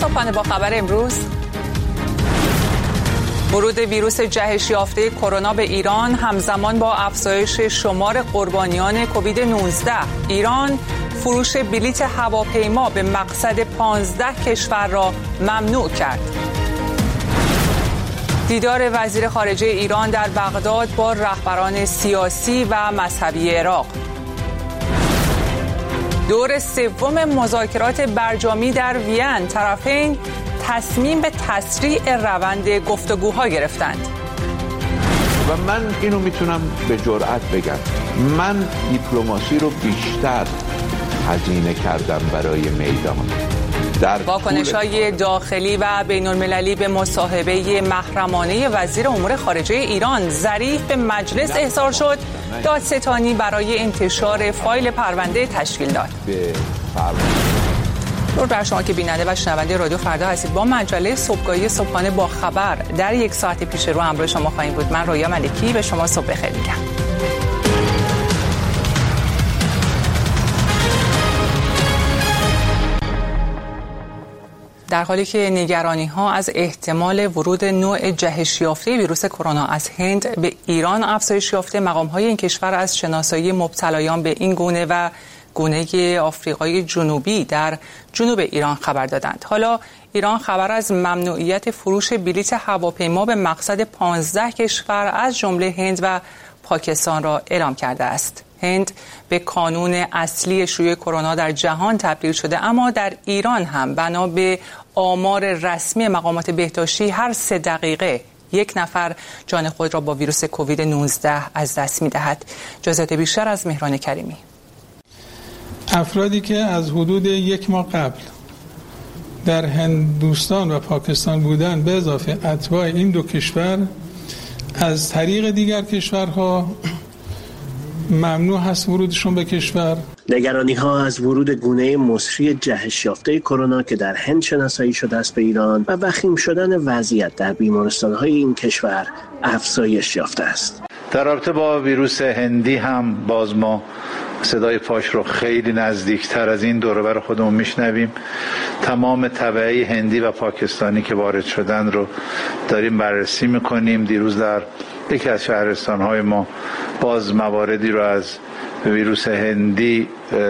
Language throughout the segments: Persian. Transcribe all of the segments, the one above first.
صبحانه با خبر امروز. ورود ویروس جهش یافته کرونا به ایران همزمان با افزایش شمار قربانیان کووید 19. ایران فروش بلیت هواپیما به مقصد 15 کشور را ممنوع کرد. دیدار وزیر خارجه ایران در بغداد با رهبران سیاسی و مذهبی عراق. دور سوم مذاکرات برجامی در وین، طرفین تصمیم به تسریع روند گفتگوها گرفتند. و من اینو میتونم به جرئت بگم، من دیپلماسی رو بیشتر هزینه کردم برای میدان. واکنش‌های داخلی و بین‌المللی به مصاحبه محرمانه وزیر امور خارجه ایران ظریف به مجلس احضار شد. دادستانی برای انتشار فایل پرونده تشکیل داد. درود بر شما که بیننده و شنونده رادیو فردا هستید. با مجله صبحگاهی صبحانه با خبر در یک ساعت پیش رو همراه شما خواهیم بود. من رویا ملکی به شما صبح بخیر میگم. در حالی که نگرانی‌ها از احتمال ورود نوع جهش یافته ویروس کرونا از هند به ایران افزایش یافته، مقام‌های این کشور از شناسایی مبتلایان به این گونه و گونه آفریقای جنوبی در جنوب ایران خبر دادند. حالا ایران خبر از ممنوعیت فروش بلیت هواپیما به مقصد 15 کشور از جمله هند و پاکستان را اعلام کرده است. هند به کانون اصلی شیوع کرونا در جهان تبدیل شده، اما در ایران هم بنا به آمار رسمی مقامات بهداشتی هر 3 دقیقه یک نفر جان خود را با ویروس کووید 19 از دست می‌دهد. جزئیات بیشتر از مهران کریمی. افرادی که از حدود 1 ماه قبل در هندوستان و پاکستان بودند به اضافه اتباع این 2 کشور از طریق دیگر کشورها ممنوع هست ورودشون به کشور. نگرانی‌ها از ورود گونه مصری جهش یافته کرونا که در هند شناسایی شده است به ایران و وخیم شدن وضعیت در بیمارستان‌های این کشور افزایش یافته است. در رابطه با ویروس هندی هم باز ما صدای پاش رو خیلی نزدیکتر از این دور و بر خودمون میشنویم. تمام تبعی هندی و پاکستانی که وارد شدن رو داریم بررسی میکنیم. دیروز در یکی از شهرستان‌های ما باز مواردی رو از ویروس هندی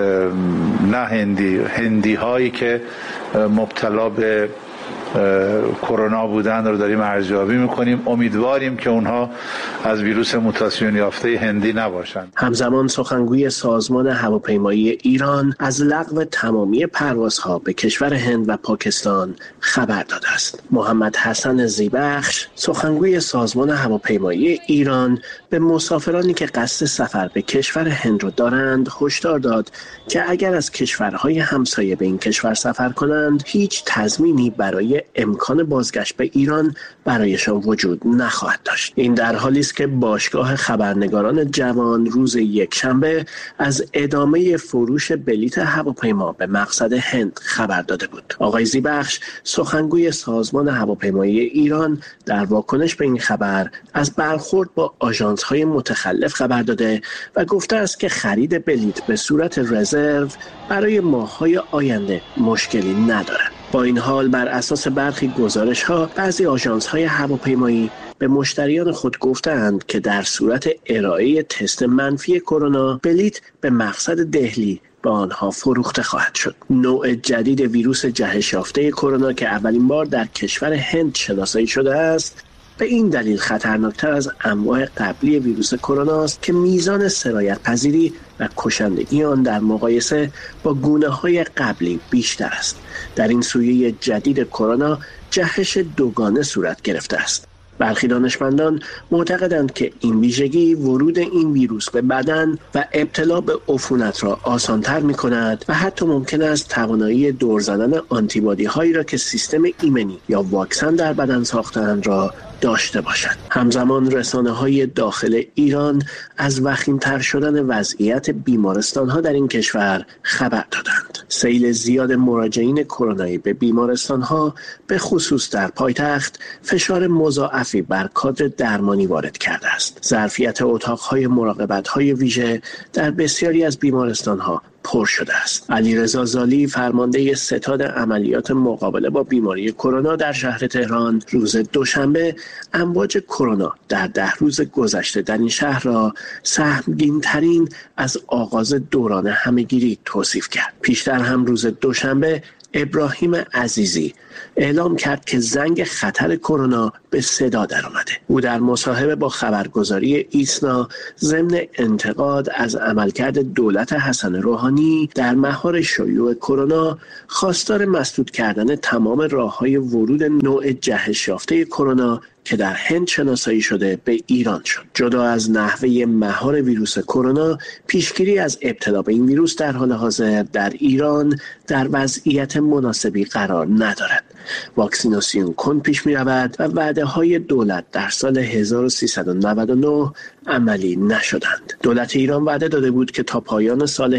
هندی هایی که مبتلا به کرونا بودن رو داریم ارزیابی میکنیم. امیدواریم که اونها از ویروس موتاسیون یافته هندی نباشند. همزمان سخنگوی سازمان هواپیمایی ایران از لغو تمامی پروازها به کشور هند و پاکستان خبر داده است. محمد حسن زیبخش سخنگوی سازمان هواپیمایی ایران به مسافرانی که قصد سفر به کشور هند رو دارند هشدار داد که اگر از کشورهای همسایه به این کشور سفر کنند هیچ تضمینی برای امکان بازگشت به ایران برایشان وجود نخواهد داشت. این در حالی است که باشگاه خبرنگاران جوان روز یکشنبه از ادامه فروش بلیت هواپیما به مقصد هند خبر داده بود. آقای زیبخش سخنگوی سازمان هواپیمایی ایران در واکنش به این خبر از برخورد با آژانس‌های متخلف خبر داده و گفته است که خرید بلیت به صورت رزرو برای ماه‌های آینده مشکلی ندارد. با این حال بر اساس برخی گزارش‌ها بعضی آژانس‌های هواپیمایی به مشتریان خود گفتند که در صورت ارائه تست منفی کرونا بلیت به مقصد دهلی به آنها فروخته خواهد شد. نوع جدید ویروس جهش یافته کرونا که اولین بار در کشور هند شناسایی شده است به این دلیل خطرناکتر از انواع قبلی ویروس کرونا است که میزان سرایت پذیری و کشندگی آن در مقایسه با گونه‌های قبلی بیشتر است. در این سویه جدید کرونا جهش دوگانه صورت گرفته است. برخی دانشمندان معتقدند که این ویژگی ورود این ویروس به بدن و ابتلا به عفونت را آسان‌تر می‌کند و حتی ممکن است توانایی دور زدن آنتیبادی هایی را که سیستم ایمنی یا واکسن در بدن ساختند را داشته باشد. همزمان رسانه‌های داخل ایران از وخیم‌تر شدن وضعیت بیمارستان‌ها در این کشور خبر دادند. سیل زیاد مراجعین کرونایی به بیمارستان‌ها به خصوص در پایتخت فشار مضاعفی بر کادر درمانی وارد کرده است. ظرفیت اتاق‌های مراقبت‌های ویژه در بسیاری از بیمارستان‌ها پر شده است. علیرضا زالی فرمانده ستاد عملیات مقابله با بیماری کرونا در شهر تهران روز دوشنبه امواج کرونا در 10 روز گذشته در این شهر را سهمگین‌ترین از آغاز دوران همه‌گیری توصیف کرد. پیشتر هم روز دوشنبه ابراهیم عزیزی اعلام کرد که زنگ خطر کرونا به صدا درآمده. او در مصاحبه با خبرگزاری ایسنا ضمن انتقاد از عملکرد دولت حسن روحانی در مهار شیوع کرونا خواستار مسدود کردن تمام راه‌های ورود نوع جهش یافته کرونا که در هند شناسایی شده به ایران شد. جدا از نحوه مهار ویروس کرونا، پیشگیری از ابتلا به این ویروس در حال حاضر در ایران در وضعیت مناسبی قرار ندارد. واکسیناسیون کند پیش می رود و وعده های دولت در سال 1399 عملی نشدند. دولت ایران وعده داده بود که تا پایان سال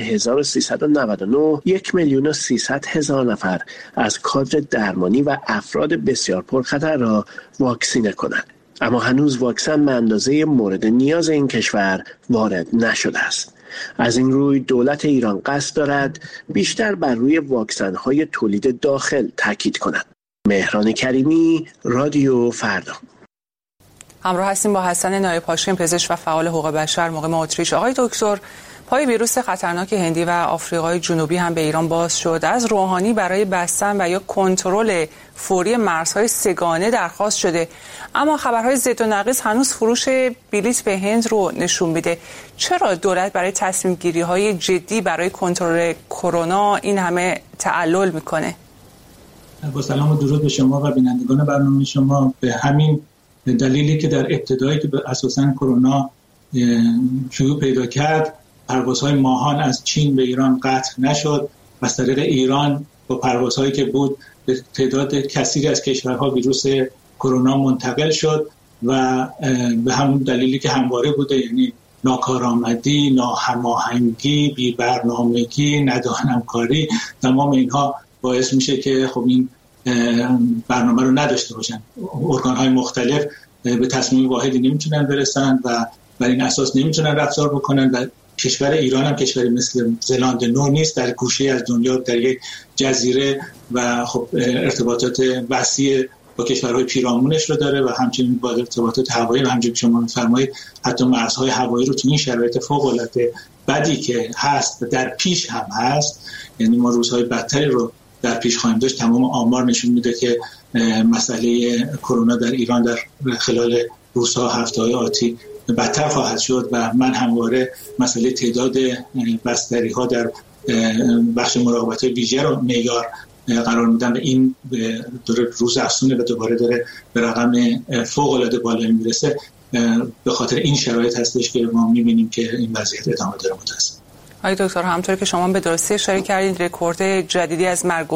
1399 1,300,000 نفر از کادر درمانی و افراد بسیار پرخطر را واکسینه کنند. اما هنوز واکسن به اندازه مورد نیاز این کشور وارد نشده است. از این روی دولت ایران قصد دارد بیشتر بر روی واکسن‌های تولید داخل تاکید کند. مهران کریمی، رادیو فردا. همراه هستیم با حسن نایب هاشم، پزشک و فعال حقوق بشر مقیم اتریش. آقای دکتر، پای ویروس خطرناک هندی و آفریقای جنوبی هم به ایران باز شد. از روحانی برای بستن و یا کنترل فوری مرزهای سه‌گانه درخواست شده، اما خبرهای ضد و نقیض هنوز فروش بلیط به هند رو نشون میده. چرا دولت برای تصمیم گیری های جدی برای کنترل کرونا این همه تعلل میکنه؟ با سلام و درود به شما و بینندگان برنامه شما. به همین دلیلی که در ابتدایی که اساساً کرونا شیوع پیدا کرد، پروازهای ماهان از چین به ایران قطع نشد و از طریق ایران با پروازهایی که بود به تعداد کثیری از کشورها ویروس کرونا منتقل شد و به همون دلیلی که همواره بوده، یعنی ناکارآمدی، ناهماهنگی، بی‌برنامگی، ندانمکاری، تمام اینها باعث میشه که خب این برنامه رو نداشته باشن. ارگان‌های مختلف به تصمیم واحدی نمیتونن برسن و بر این اساس نمیتونن رفتار بکنن و کشور ایران هم کشوری مثل زلاند نو نیست، در گوشه از دنیا، در یک جزیره و خب ارتباطات وسیع با کشورهای پیرامونش رو داره و همچنین با ارتباطات هوایی و همچنین شما می‌فرمایید حتی مرزهای هوایی رو تو این شرایط فوق‌العاده بدی که هست و در پیش هم هست، یعنی ما روزهای بدتری رو در پیش خواهیم داشت. تمام آمار نشون میده که مسئله کرونا در ایران در خلال روزها، هفته‌های آتی بدتر خواهد شد و من همواره مسئله تعداد بستری‌ها در بخش مراقبت ویژه رو معیار قرار میدم و این داره روز افزونه و دوباره داره به رقم فوق‌العاده بالایی میرسه. به خاطر این شرایط هستش که ما میبینیم که این وضعیت ادامه داره. متأسفانه آقای دکتر، همونطور که شما به درستی اشاره کردید، رکورد جدیدی از مرگ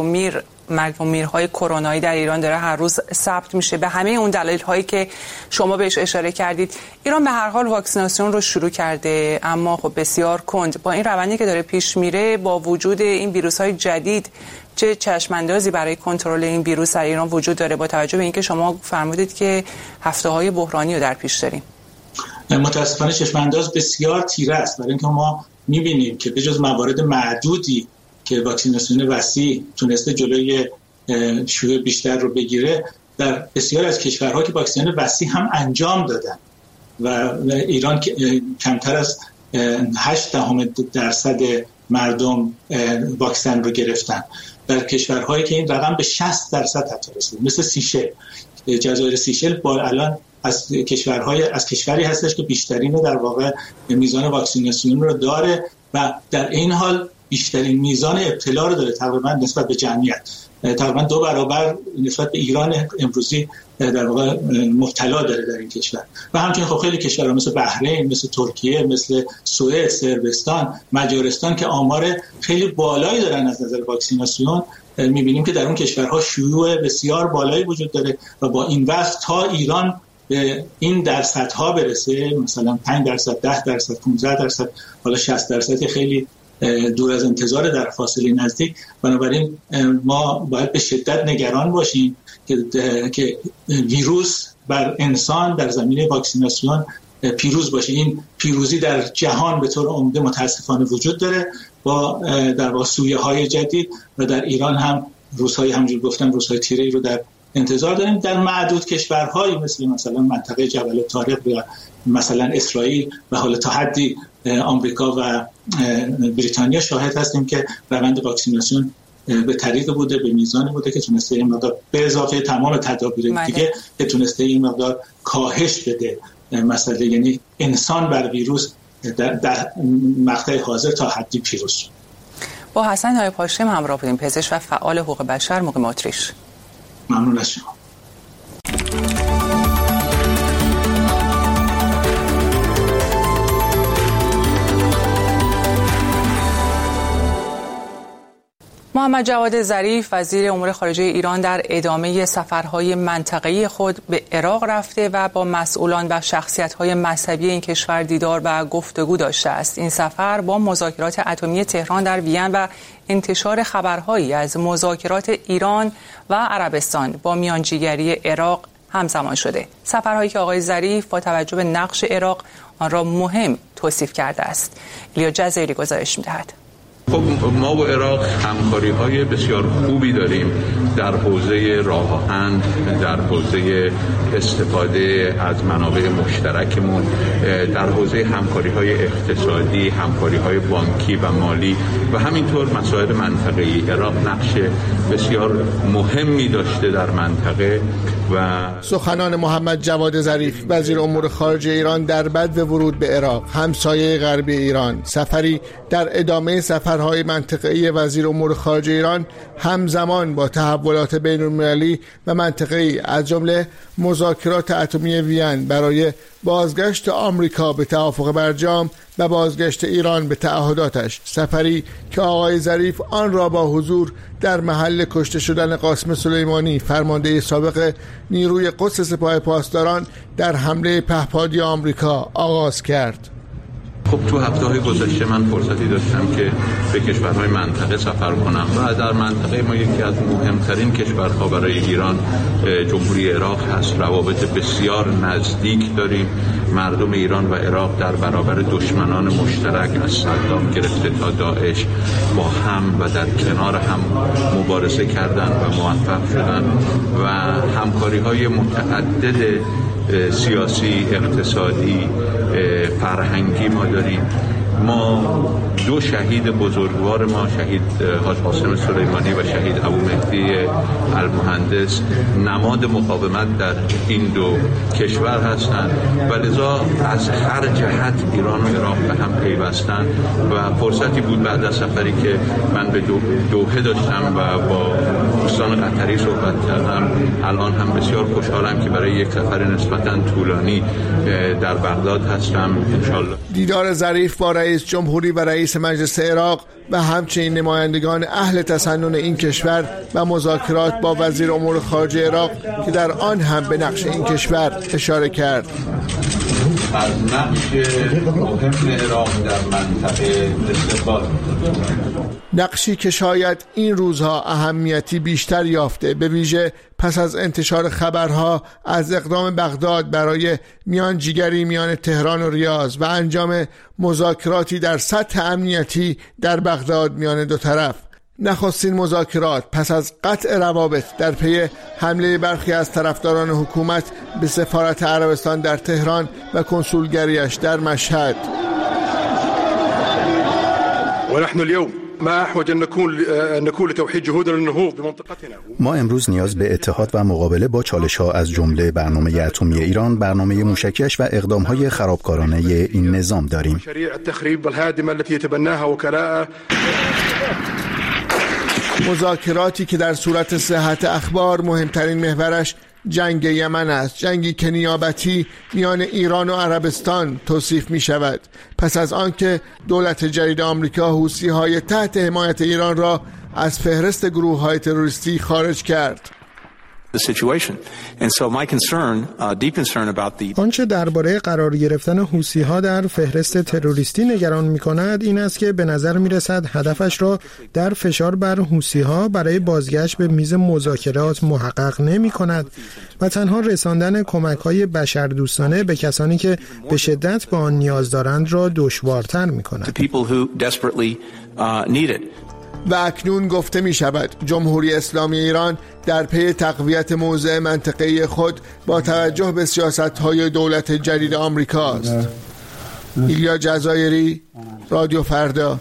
و میرهای کرونایی در ایران داره هر روز ثبت میشه. به همه اون دلایل‌هایی که شما بهش اشاره کردید، ایران به هر حال واکسیناسیون رو شروع کرده، اما خب بسیار کند. با این روندی که داره پیش میره، با وجود این ویروس‌های جدید، چه چشم‌اندازی برای کنترل این ویروس در ایران وجود داره با توجه به اینکه شما فرمودید که هفته‌های بحرانی رو در پیش داریم؟ متأسفانه چشم‌انداز بسیار تیره است، برای اینکه ما می‌بینیم که بجز موارد معدودی که واکسیناسیون وسیع تونسته جلوی شیوع بیشتر رو بگیره، در بسیار از کشورها که واکسین وسیع هم انجام دادن و ایران کمتر از 0.8% مردم واکسن رو گرفتن. در کشورهایی که این رقم به 60% حتی رسید، مثل سیشل، جزایر سیشل با الان از کشوری هستش که بیشترین در واقع میزان واکسیناسیون رو داره و در این حال بیشترین میزان ابتلا رو داره تقریبا نسبت به جمعیت، تقریبا 2 برابر نسبت به ایران امروزی در واقع مبتلا داره در این کشور. و همچنین خب خیلی کشورها مثل بحرین، مثل ترکیه، مثل سوئد، صربستان، مجارستان که آمار خیلی بالایی دارن از نظر واکسیناسیون، می‌بینیم که در اون کشورها شیوع بسیار بالایی وجود داره و با این وضع تا ایران به این درصدها برسه، مثلا 5%، 10%، 15%، حالا 60% خیلی دور از انتظار در فاصله نزدیک. بنابراین ما باید به شدت نگران باشیم که ویروس بر انسان در زمینه واکسیناسیون پیروز باشه. این پیروزی در جهان به طور عمده متاسفانه وجود داره با در واقع سویه‌های جدید و در ایران هم روزهای همونجور گفتم روزهای تیره‌ای رو در انتظار داریم. در معدود کشورهایی مثلا منطقه جبل طارق یا مثلا اسرائیل و حالا تا حدی آمریکا و بریتانیا شاهد هستیم که روند واکسیناسیون به طریق بوده، به میزانی بوده که تونسته این مقدار به اضافه تمام تدابیر دیگه که تونسته این مقدار کاهش بده مسئله، یعنی انسان بر ویروس در مقطع حاضر تا حدی پیروز شد. با حسن های پاشم همراه بودیم، پزشک و فعال حقوق بشر، مقیم اتریش. ممنون از شما. محمد جواد ظریف وزیر امور خارجه ایران در ادامه سفرهای منطقه‌ای خود به عراق رفته و با مسئولان و شخصیت‌های مذهبی این کشور دیدار و گفتگو داشته است. این سفر با مذاکرات اتمی تهران در وین و انتشار خبرهایی از مذاکرات ایران و عربستان با میانجیگری عراق همزمان شده. سفرهایی که آقای ظریف با توجه به نقش عراق آن را مهم توصیف کرده است. الیا جزیری گزارش می‌دهد. خب ما با عراق همکاری‌های بسیار خوبی داریم در حوزه راه آهن، در حوزه استفاده از منابع مشترکمون، در حوزه همکاری‌های اقتصادی، همکاری‌های بانکی و مالی و همینطور مسائل منطقه‌ای. عراق نقش بسیار مهمی داشته در منطقه. و سخنان محمد جواد ظریف وزیر امور خارجه ایران در بدو ورود به عراق، همسایه غربی ایران، سفری در ادامه سفرهای منطقه‌ای وزیر امور خارجه ایران همزمان با تحولات بین‌المللی و منطقه‌ای از جمله مذاکرات اتمی وین برای بازگشت آمریکا به توافق برجام و بازگشت ایران به تعهداتش، سفری که آقای ظریف آن را با حضور در محل کشته شدن قاسم سلیمانی، فرمانده سابق نیروی قدس سپاه پاسداران در حمله پهپادی آمریکا آغاز کرد. خب تو هفته‌های گذشته من فرصتی داشتم که به کشورهای منطقه سفر کنم و در منطقه ما یکی از مهمترین کشورها برای ایران جمهوری عراق هست. روابط بسیار نزدیک داریم. مردم ایران و عراق در برابر دشمنان مشترک از صدام گرفته تا داعش با هم و در کنار هم مبارزه کردند و موفق شدند و همکاری‌های متعدد سیاسی، اقتصادی، فرهنگی ما داریم. ما دو شهید بزرگوار ما، شهید حاج قاسم سلیمانی و شهید ابو مهدی المهندس، نماد مقاومت در این دو کشور هستند و لذا از هر جهت ایران و عراق به هم پیوستند و فرصتی بود بعد از سفری که من به دوحه داشتم و با دوستان قطری صحبت کردم. الان هم بسیار خوشحالم که برای یک سفر نسبتاً طولانی در بغداد هستم. انشالله دیدار ظریف با رئیس جمهوری و رئیس مجلس عراق و همچنین نمایندگان اهل تسنن این کشور و مذاکرات با وزیر امور خارجه عراق که در آن هم به نقش این کشور اشاره کرد. از نقش مهم عراق در منطقه استقبال، نقشی که شاید این روزها اهمیتی بیشتر یافته، به ویژه پس از انتشار خبرها از اقدام بغداد برای میانجیگری میان تهران و ریاض و انجام مذاکراتی در سطح امنیتی در بغداد میان دو طرف. نخستین مذاکرات پس از قطع روابط در پی حمله برخی از طرفداران حکومت به سفارت عربستان در تهران و کنسولگریش در مشهد. ونحن اليوم ما احوج ان نكون لتوحيد جهودنا للنهوض بمنطقتنا. ما امروز نیاز به اتحاد و مقابله با چالش‌ها از جمله برنامه اتمی ایران، برنامه موشکیش و اقدام‌های خرابکارانه این نظام داریم. مشاريع التخريب والهادمه التي يتبناها وكلاء. مذاکراتی که در صورت صحت اخبار مهمترین محورش جنگ یمن است، جنگی که نیابتی میان ایران و عربستان توصیف می شود پس از آنکه دولت جدید آمریکا حوثی‌های تحت حمایت ایران را از فهرست گروه‌های تروریستی خارج کرد. آنچه درباره قرار گرفتن حوثی‌ها در فهرست تروریستی نگران می‌کند این است که به نظر می‌رسد هدفش را در فشار بر حوثی‌ها برای بازگشت به میز مذاکرات محقق نمی‌کند و تنها رساندن کمک‌های بشردوستانه به کسانی که به شدت به آن نیاز دارند را دشوارتر می‌کند. و اکنون گفته می شود جمهوری اسلامی ایران در پی تقویت موضع منطقه‌ای خود با توجه به سیاست‌های دولت جدید آمریکا است. ایلیا جزایری، رادیو فردا.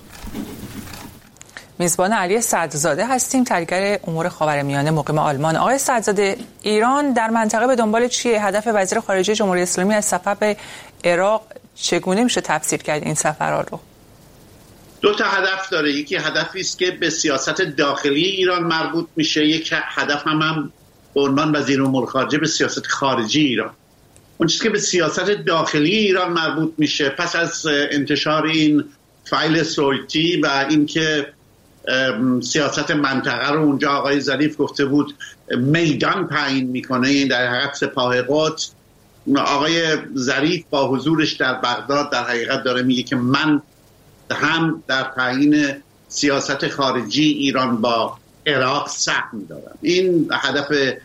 میزبان علی سعدزاده هستیم، تحلیلگر امور خاورمیانه مقیم آلمان. آقای سعدزاده، ایران در منطقه به دنبال چیه؟ هدف وزیر خارجه جمهوری اسلامی از سفر به عراق چگونه میشه تفسیر کرد این سفرها رو؟ دو تا هدف داره. یکی هدفی است که به سیاست داخلی ایران مربوط میشه، یک هدف هم به عنوان وزیر امور خارجه به سیاست خارجی ایران. اون چیزی که به سیاست داخلی ایران مربوط میشه پس از انتشار این فایل صوتی و اینکه سیاست منطقه رو اونجا آقای ظریف گفته بود میدان تعیین میکنه، این در حقیقت سپاه قدس. آقای ظریف با حضورش در بغداد در حقیقت داره میگه که من هم در تعیین سیاست خارجی ایران با عراق سهم دارم. این هدف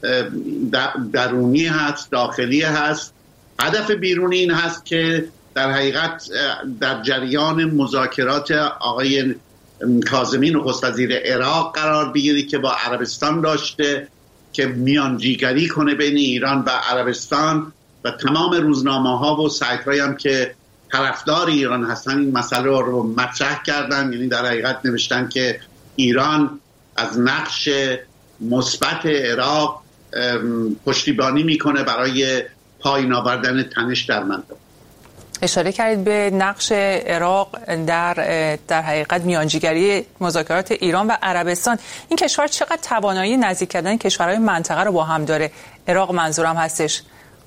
درونی هست، داخلی هست. هدف بیرونی این هست که در حقیقت در جریان مذاکرات آقای کاظمی نخست وزیر عراق قرار بگیری که با عربستان داشته که میانجیگری کنه بین ایران و عربستان و تمام روزنامه‌ها و سایت‌هایی هم که طرفدار ایران هستن این مسئله رو مطرح کردن. یعنی در حقیقت نوشتن که ایران از نقش مثبت عراق پشتیبانی میکنه برای پایین آوردن تنش در منطقه. اشاره کردید به نقش عراق در حقیقت میانجیگری مذاکرات ایران و عربستان. این کشور چقدر توانایی نزدیک کردن کشورهای منطقه رو با هم داره؟ عراق منظورم هستش.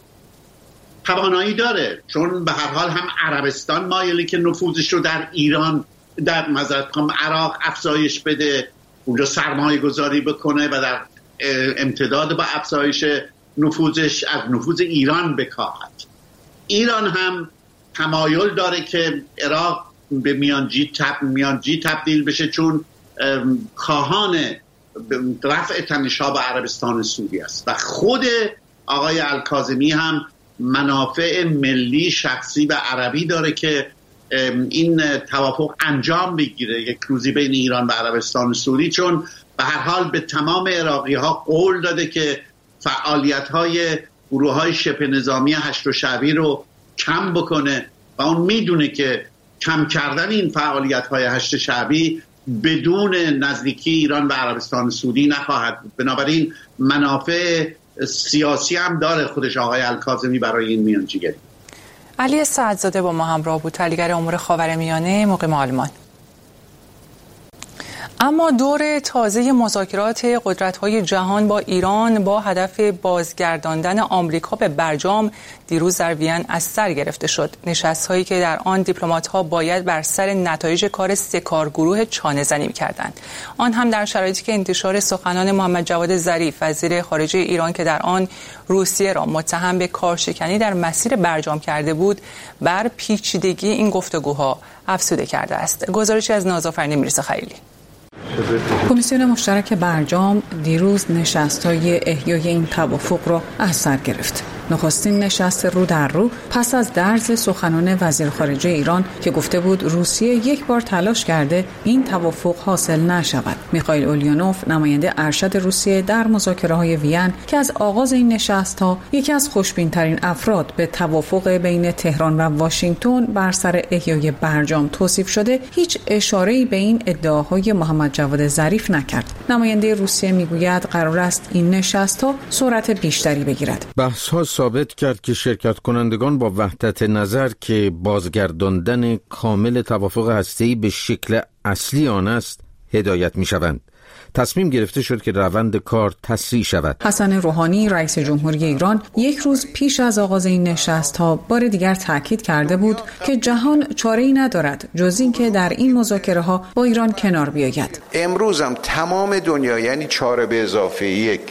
توانایی داره، چون به هر حال هم عربستان مایلی که نفوذش رو در ایران در عراق افزایش بده، اونجا سرمایه گذاری بکنه و در امتداد با افزایش نفوذش از نفوذ ایران بکاهد. ایران هم تمایل داره که عراق به میانجی تبدیل بشه، چون خواهان رفع تنش‌ها با عربستان سعودی است و خود آقای الکاظمی هم منافع ملی شخصی و عربی داره که این توافق انجام بگیره یک روزی بین ایران و عربستان سعودی، چون به هر حال به تمام عراقی ها قول داده که فعالیت های گروه های شبه نظامی هشت و شعبی رو کم بکنه و اون میدونه که کم کردن این فعالیت های هشت شعبی بدون نزدیکی ایران و عربستان سعودی نخواهد بود. بنابراین منافع سیاسی هم داره خودش آقای الکاظمی برای این میانجیگری. علی سعدزاده با ما همراه بود، تحلیلگر امور خاورمیانه مقیم آلمان. اما دور تازه مذاکرات قدرت‌های جهان با ایران با هدف بازگرداندن آمریکا به برجام دیروز در وین از سر گرفته شد. نشست‌هایی که در آن دیپلمات‌ها باید بر سر نتایج کار سه کارگروه چانه‌زنی می‌کردند. آن هم در شرایطی که انتشار سخنان محمد جواد ظریف وزیر خارجه ایران که در آن روسیه را متهم به کارشکنی در مسیر برجام کرده بود، بر پیچیدگی این گفتگوها افزوده کرده است. گزارشی از نازآفرین میرزا خلیلی. کمیسیون مشترک برجام دیروز نشست‌های احیای این توافق را از سر گرفت. نخستین نشست رو در رو پس از درز سخنان وزیر خارجه ایران که گفته بود روسیه یک بار تلاش کرده این توافق حاصل نشود. میخائیل اولینوف نماینده ارشد روسیه در مذاکره‌های وین که از آغاز این نشست‌ها یکی از خوشبین‌ترین افراد به توافق بین تهران و واشنگتن بر سر احیای برجام توصیف شده، هیچ اشاره‌ای به این ادعاهای محمد جواد ظریف نکرد. نماینده روسیه میگوید قرار است این نشست‌ها سرعت بیشتری بگیرد. بحث‌ها ثابت کرد که شرکت کنندگان با وحدت نظر که بازگرداندن کامل توافق هسته‌ای به شکل اصلی آن است هدایت می‌شوند. تصمیم گرفته شد که روند کار تسریع شود. حسن روحانی رئیس جمهوری ایران یک روز پیش از آغاز این نشست‌ها بار دیگر تاکید کرده بود که جهان چاره‌ای ندارد جز این که در این مذاکره‌ها با ایران کنار بیاید. امروز هم تمام دنیا یعنی 4 به اضافه 1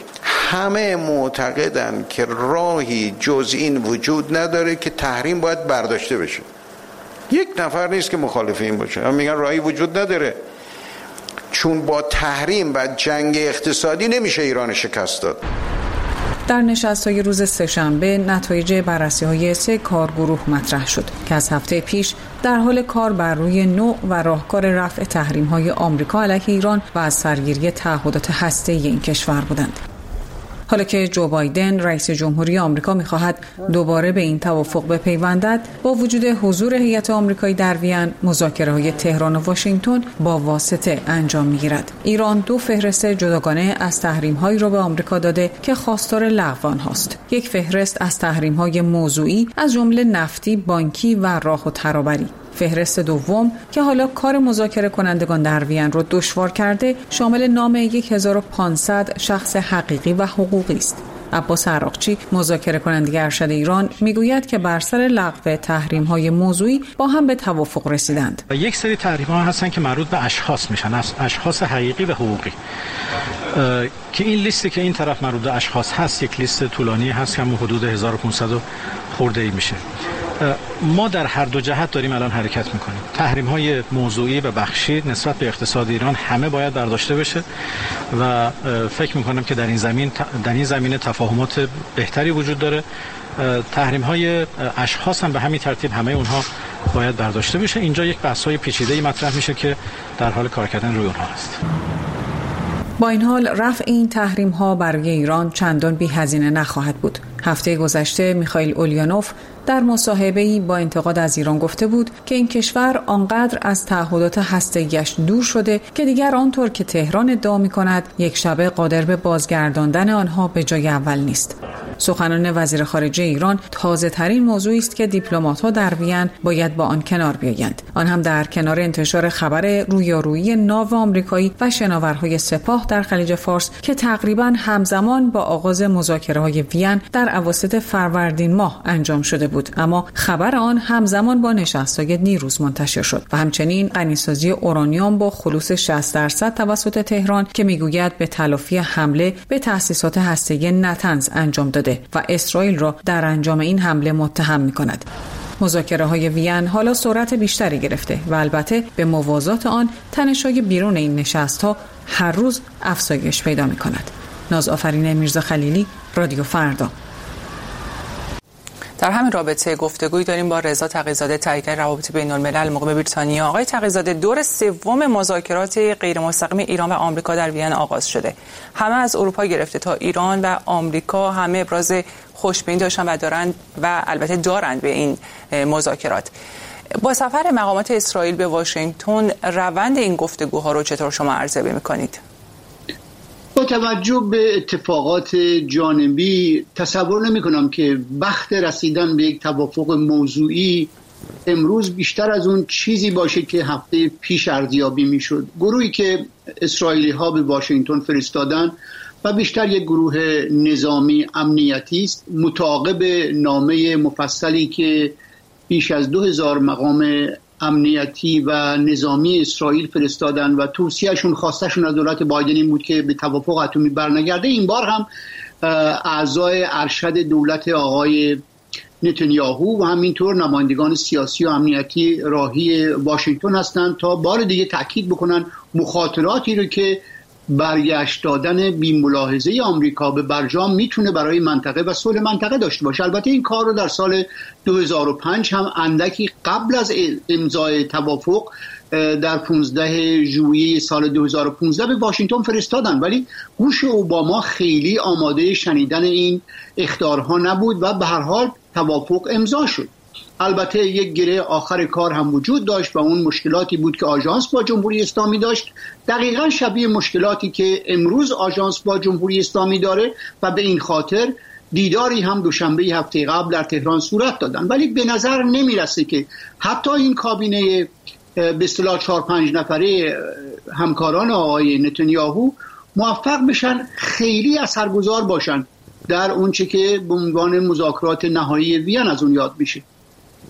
همه معتقدن که راهی جز این وجود نداره که تحریم باید برداشته بشه. یک نفر نیست که مخالف این باشه. هم میگن راهی وجود نداره، چون با تحریم و جنگ اقتصادی نمیشه ایران شکست داد. در نشست‌های روز سه‌شنبه نتایج بررسی‌های 3 کارگروه مطرح شد که از هفته پیش در حال کار بر روی نوع و راهکار رفع تحریم‌های آمریکا علیه ایران و از سرگیری تعهدات هسته‌ای این کشور بودند. حالا که جو بایدن رئیس جمهوری آمریکا می‌خواهد دوباره به این توافق بپیوندد، با وجود حضور هیئت آمریکایی در وین، مذاکره‌های تهران و واشنگتن با واسطه انجام می‌گیرد. ایران 2 فهرست جداگانه از تحریم‌هایی را به آمریکا داده که خواستار لغو آنهاست. یک فهرست از تحریم‌های موضوعی از جمله نفتی، بانکی و راه و ترابری. فهرست دوم که حالا کار مذاکره کنندگان در وین را دشوار کرده، شامل نام 1500 شخص حقیقی و حقوقی است. عباس عراقچی، مذاکره کننده ارشد ایران، میگوید که بر سر لغو تحریم‌های موضوعی با هم به توافق رسیدند. و یک سری تحریم‌ها هستن که مربوط به اشخاص میشن، اشخاص حقیقی و حقوقی، که این لیستی که این طرف مربوط به اشخاص هست یک لیست طولانی هست که حدود 1500 خرده‌ای میشه. ما در هر دو جهت داریم الان حرکت میکنیم. تحریم‌های موضوعی و بخشی نسبت به اقتصاد ایران همه باید برداشته بشه و فکر میکنم که در این زمینه تفاهمات بهتری وجود داره. تحریم‌های اشخاص هم به همین ترتیب همه اونها باید برداشته بشه. اینجا یک بحث‌های پیچیده‌ای مطرح میشه که در حال کار کردن روی اونها است. با این حال رفع این تحریم‌ها برای ایران چندان بی‌هزینه نخواهد بود. هفته گذشته میخائیل اولیانوف در مصاحبه‌ای با انتقاد از ایران گفته بود که این کشور آنقدر از تعهدات هسته‌ایش دور شده که دیگر آنطور که تهران ادعا می‌کند یک شبه قادر به بازگرداندن آنها به جای اول نیست. سخنان وزیر خارجه ایران تازه‌ترین موضوعی است که دیپلمات‌ها در وین باید با آن کنار بیایند. آن هم در کنار انتشار خبر رویارویی ناو آمریکایی و شناورهای سپاه در خلیج فارس که تقریباً همزمان با آغاز مذاکره‌های وین در اواسط فروردین ماه انجام شده بود، اما خبر آن همزمان با نشست‌های دیروز منتشر شد و همچنین غنیسازی اورانیوم با خلوص 60% توسط تهران که میگوید به تلافی حمله به تأسیسات هسته‌ای نتنز انجام داده و اسرائیل را در انجام این حمله متهم می‌کند. مذاکره‌های وین حالا سرعت بیشتری گرفته و البته به موازات آن تنش‌های بیرون این نشست‌ها هر روز افزایش پیدا می‌کند. نازآفرین میرزا خلیلی، رادیو فردا. در همین رابطه گفتگویی داریم با رضا تقی‌زاده، تحلیلگر روابط بین‌الملل مقیم بریتانیا. آقای تقی‌زاده، دور سوم مذاکرات غیرمستقیم ایران و آمریکا در وین آغاز شده. همه از اروپا گرفته تا ایران و آمریکا همه ابراز خوشبینی داشتن و البته دارند به این مذاکرات. با سفر مقامات اسرائیل به واشنگتن، روند این گفتگوها رو چطور شما ارزیابی می‌کنید؟ با توجه به اتفاقات جانبی تصور نمی کنم که وقت رسیدن به یک توافق موضوعی امروز بیشتر از اون چیزی باشه که هفته پیش ارزیابی می شد. گروهی که اسرائیلی ها به واشنگتن فرستادن و بیشتر یک گروه نظامی امنیتی است، متعاقب نامه مفصلی که بیش از 2000 مقام امنیتی و نظامی اسرائیل فرستادن و توصیهشون، خواستشون از دولت بایدن این بود که به توافق اتمی برنگرده. این بار هم اعضای ارشد دولت آقای نتانیاهو و همینطور نمایندگان سیاسی و امنیتی راهی واشنگتن هستند تا بار دیگه تاکید بکنن مخاطراتی رو که برگشت دادن بی ملاحظه آمریکا به برجام میتونه برای منطقه و صلح منطقه داشته باشه. البته این کار رو در سال 2005 هم اندکی قبل از امضای توافق در 15 ژوئیه سال 2015 به واشنگتن فرستادن، ولی گوش اوباما خیلی آماده شنیدن این اخطارها نبود و به هر حال توافق امضا شد. البته یک گره آخر کار هم وجود داشت و اون مشکلاتی بود که آژانس با جمهوری اسلامی داشت، دقیقاً شبیه مشکلاتی که امروز آژانس با جمهوری اسلامی داره و به این خاطر دیداری هم دوشنبه هفته قبل در تهران صورت دادن. ولی به نظر نمیرسه که حتی این کابینه به اصطلاح 4-5 نفره همکاران آقای نتانیاهو موفق بشن خیلی اثرگذار باشن در اون چه که به عنوان مذاکرات نهایی وین از اون یاد میشه.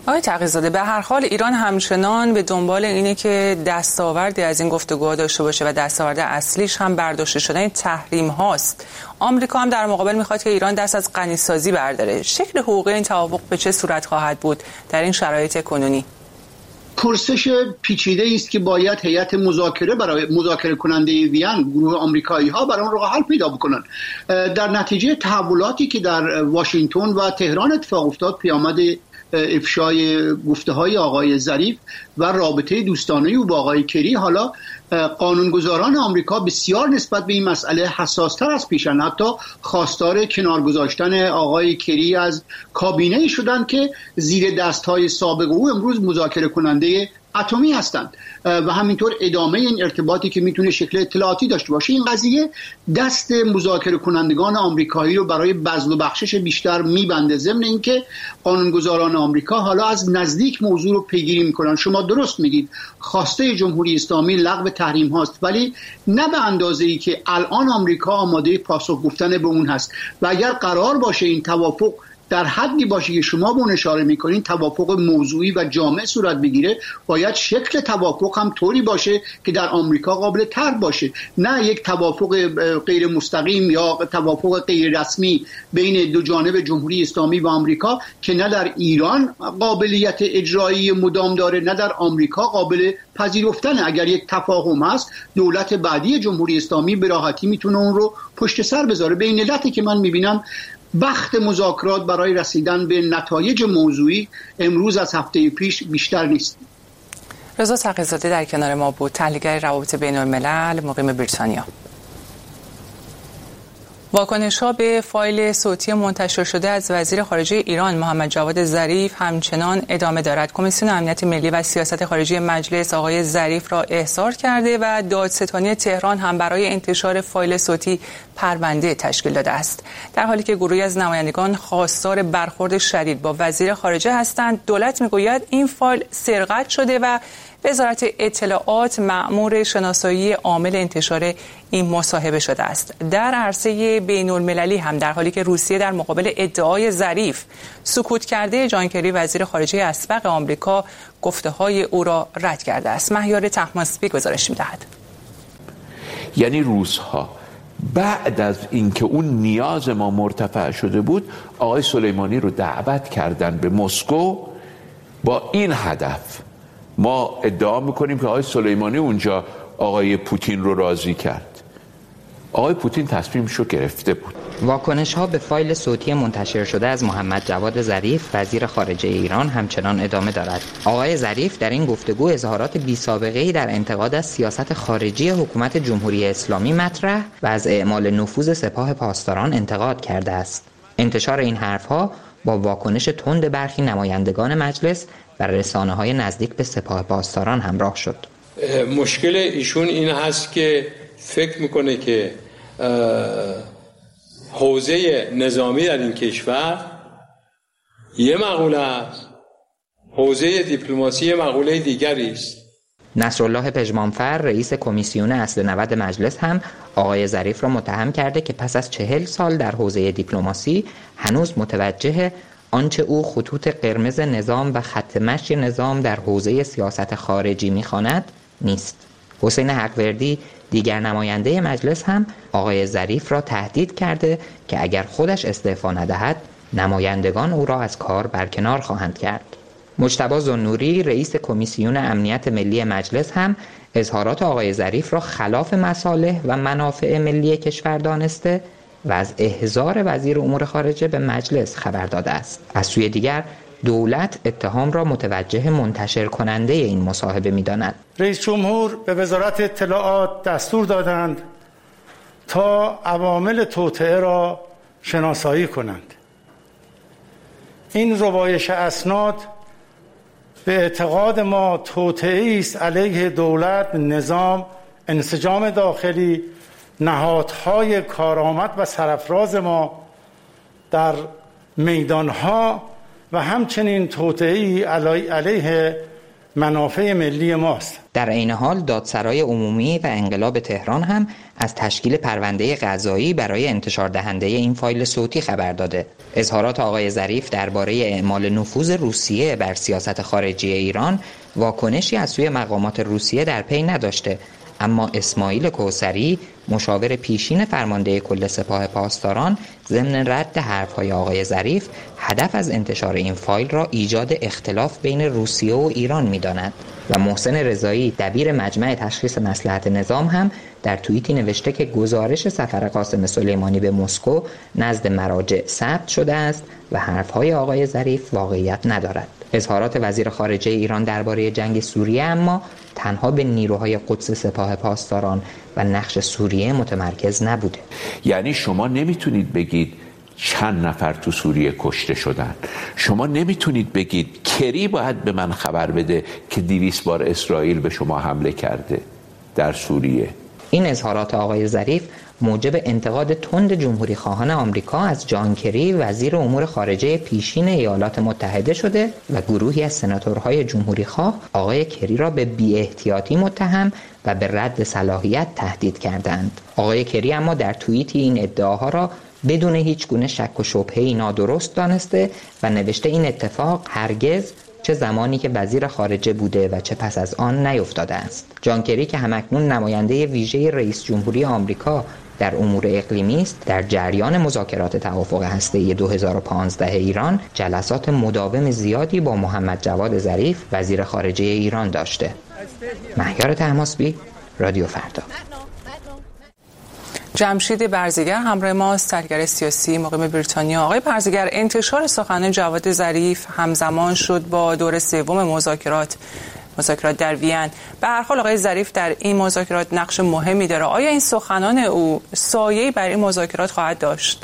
آقای تقی‌زاده، به هر حال ایران همچنان به دنبال اینه که دستاوردی از این گفتگوها داشته باشه و دستاورد اصلیش هم برداشته شدن تحریم هاست. آمریکا هم در مقابل میخواد که ایران دست از غنیسازی برداره. شکل حقوقی این توافق به چه صورت خواهد بود در این شرایط کنونی؟ پرسش پیچیده است که باید هیئت مذاکره کننده وین، گروه آمریکایی ها برای اون راه حل پیدا بکنن. در نتیجه تحولاتی که در واشنگتن و تهران اتفاق افتاد، پیامد افشای گفته های آقای ظریف و رابطه دوستانه او با آقای کری، حالا قانونگذاران آمریکا بسیار نسبت به این مسئله حساستر از پیشن. حتی خواستار کنار گذاشتن آقای کری از کابینه شدن که زیر دستهای سابق او امروز مذاکره کننده اتمی هستند و همینطور ادامه این ارتباطی که میتونه شکل اطلاعاتی داشته باشه. این قضیه دست مذاکره کنندگان آمریکایی رو برای بذل و بخشش بیشتر میبنده، ضمن اینکه قانونگذاران آمریکا حالا از نزدیک موضوع رو پیگیری میکنن. شما درست میگید، خواسته جمهوری اسلامی لغو تحریم هاست، ولی نه به اندازه‌ای که الان آمریکا آماده پاسخ گفتن به اون هست. و اگر قرار باشه این توافق در حدی باشه که شما به اون اشاره میکنین، توافق موضوعی و جامع صورت بگیره، باید شکل توافق هم طوری باشه که در آمریکا قابل طرح باشه، نه یک توافق غیر مستقیم یا توافق غیر رسمی بین دو جانب جمهوری اسلامی و آمریکا که نه در ایران قابلیت اجرایی مدام داره، نه در آمریکا قابل پذیرفتن. اگر یک تفاهم هست، دولت بعدی جمهوری اسلامی به راحتی میتونه اون رو پشت سر بذاره. به این علتی که من میبینم وقت مذاکرات برای رسیدن به نتایج موضوعی امروز از هفته پیش بیشتر نیست. رضا تقی‌زاده در کنار ما بود، تحلیلگر روابط بین‌الملل، مقیم بریتانیا. واکنش‌ها به فایل صوتی منتشر شده از وزیر خارجه ایران محمد جواد ظریف همچنان ادامه دارد. کمیسیون امنیت ملی و سیاست خارجی مجلس آقای ظریف را احضار کرده و دادستانی تهران هم برای انتشار فایل صوتی پرونده تشکیل داده است. در حالی که گروهی از نمایندگان خواستار برخورد شدید با وزیر خارجه هستند، دولت میگوید این فایل سرقت شده و وزارت اطلاعات مأمور شناسایی عامل انتشار این مصاحبه شده است. در عرصه بین‌المللی هم در حالی که روسیه در مقابل ادعای ظریف سکوت کرده، جان کری وزیر خارجه اسبق آمریکا گفته‌های او را رد کرده است. مهیار طهماسبی گزارش می‌دهد. یعنی روس‌ها بعد از اینکه اون نیاز ما مرتفع شده بود، آقای سلیمانی رو دعوت کردن به مسکو با این هدف. ما ادعا میکنیم که آقای سلیمانی اونجا آقای پوتین رو راضی کرد. آقای پوتین تصمیمشو گرفته بود. واکنش‌ها به فایل صوتی منتشر شده از محمد جواد ظریف وزیر خارجه ایران همچنان ادامه دارد. آقای ظریف در این گفتگو اظهارات بی‌سابقه‌ای در انتقاد از سیاست خارجی حکومت جمهوری اسلامی مطرح و از اعمال نفوذ سپاه پاسداران انتقاد کرده است. انتشار این حرف‌ها با واکنش تند برخی نمایندگان مجلس و رسانه‌های نزدیک به سپاه پاسداران همراه شد. مشکل ایشون این هست که فکر میکنه که حوزه نظامی در این کشور یه مقوله است، حوزه دیپلماسی یه مقوله دیگری است. نصرالله پژمانفر رئیس کمیسیون اصل 90 مجلس هم آقای ظریف را متهم کرده که پس از 40 سال در حوزه دیپلماسی هنوز متوجه آنچه او خطوط قرمز نظام و خط مشی نظام در حوزه سیاست خارجی می‌خواند نیست. حسین حقوردی دیگر نماینده مجلس هم آقای ظریف را تهدید کرده که اگر خودش استعفا ندهد نمایندگان او را از کار برکنار خواهند کرد. مجتبی ذوالنوری رئیس کمیسیون امنیت ملی مجلس هم اظهارات آقای ظریف را خلاف مصالح و منافع ملی کشور دانسته و از احضار وزیر امور خارجه به مجلس خبر داده است. از سوی دیگر دولت اتهام را متوجه منتشر کننده این مصاحبه می‌داند. رئیس جمهور به وزارت اطلاعات دستور دادند تا عوامل توطئه را شناسایی کنند. این ربایش اسناد به اعتقاد ما توطئه‌ای است علیه دولت، نظام، انسجام داخلی، نهادهای کارآمد و سرافراز ما در میدانها و همچنین توطئه‌ای علیه منافع ملی ماست. در عین حال دادسرای عمومی و انقلاب تهران هم از تشکیل پرونده قضایی برای انتشار دهنده این فایل صوتی خبر داده. اظهارات آقای ظریف درباره اعمال نفوذ روسیه بر سیاست خارجی ایران واکنشی از سوی مقامات روسیه در پی نداشته، اما اسماعیل کوثری مشاور پیشین فرمانده کل سپاه پاسداران ضمن رد حرف‌های آقای ظریف هدف از انتشار این فایل را ایجاد اختلاف بین روسیه و ایران می‌داند و محسن رضایی دبیر مجمع تشخیص مصلحت نظام هم در توییتی نوشته که گزارش سفر قاسم سلیمانی به مسکو نزد مراجع ثبت شده است و حرف‌های آقای ظریف واقعیت ندارد. اظهارات وزیر خارجه ایران درباره جنگ سوریه اما تنها به نیروهای قدس سپاه پاسداران و نقش سوریه متمرکز نبوده. یعنی شما نمیتونید بگید چند نفر تو سوریه کشته شدن، شما نمیتونید بگید کری باید به من خبر بده که 200 بار اسرائیل به شما حمله کرده در سوریه. این اظهارات آقای ظریف موجب انتقاد تند جمهوری خواهان آمریکا از جان کری وزیر امور خارجه پیشین ایالات متحده شده و گروهی از سناتورهای جمهوری خواه آقای کری را به بی‌احتیاطی متهم و به رد صلاحیت تهدید کردند. آقای کری اما در توییتی این ادعاها را بدون هیچ گونه شک و شبهه‌ای نادرست دانسته و نوشته این اتفاق هرگز چه زمانی که وزیر خارجه بوده و چه پس از آن نیفتاده است. جان کری که همکنون نماینده ویژه رئیس جمهوری آمریکا در امور اقلیمی است، در جریان مذاکرات توافق هسته‌ای 2015 ایران جلسات مداوم زیادی با محمد جواد ظریف وزیر خارجه ایران داشته. مهیار طهماسبی، رادیو فردا. جمشید برزگر همراه ما، سرگر سیاسی مقیم بریتانیا. آقای برزگر، انتشار سخنان جواد ظریف همزمان شد با دور سوم مذاکرات در وین. به هر حال آقای ظریف در این مذاکرات نقش مهمی داره. آیا این سخنان او سایه‌ای بر این مذاکرات خواهد داشت؟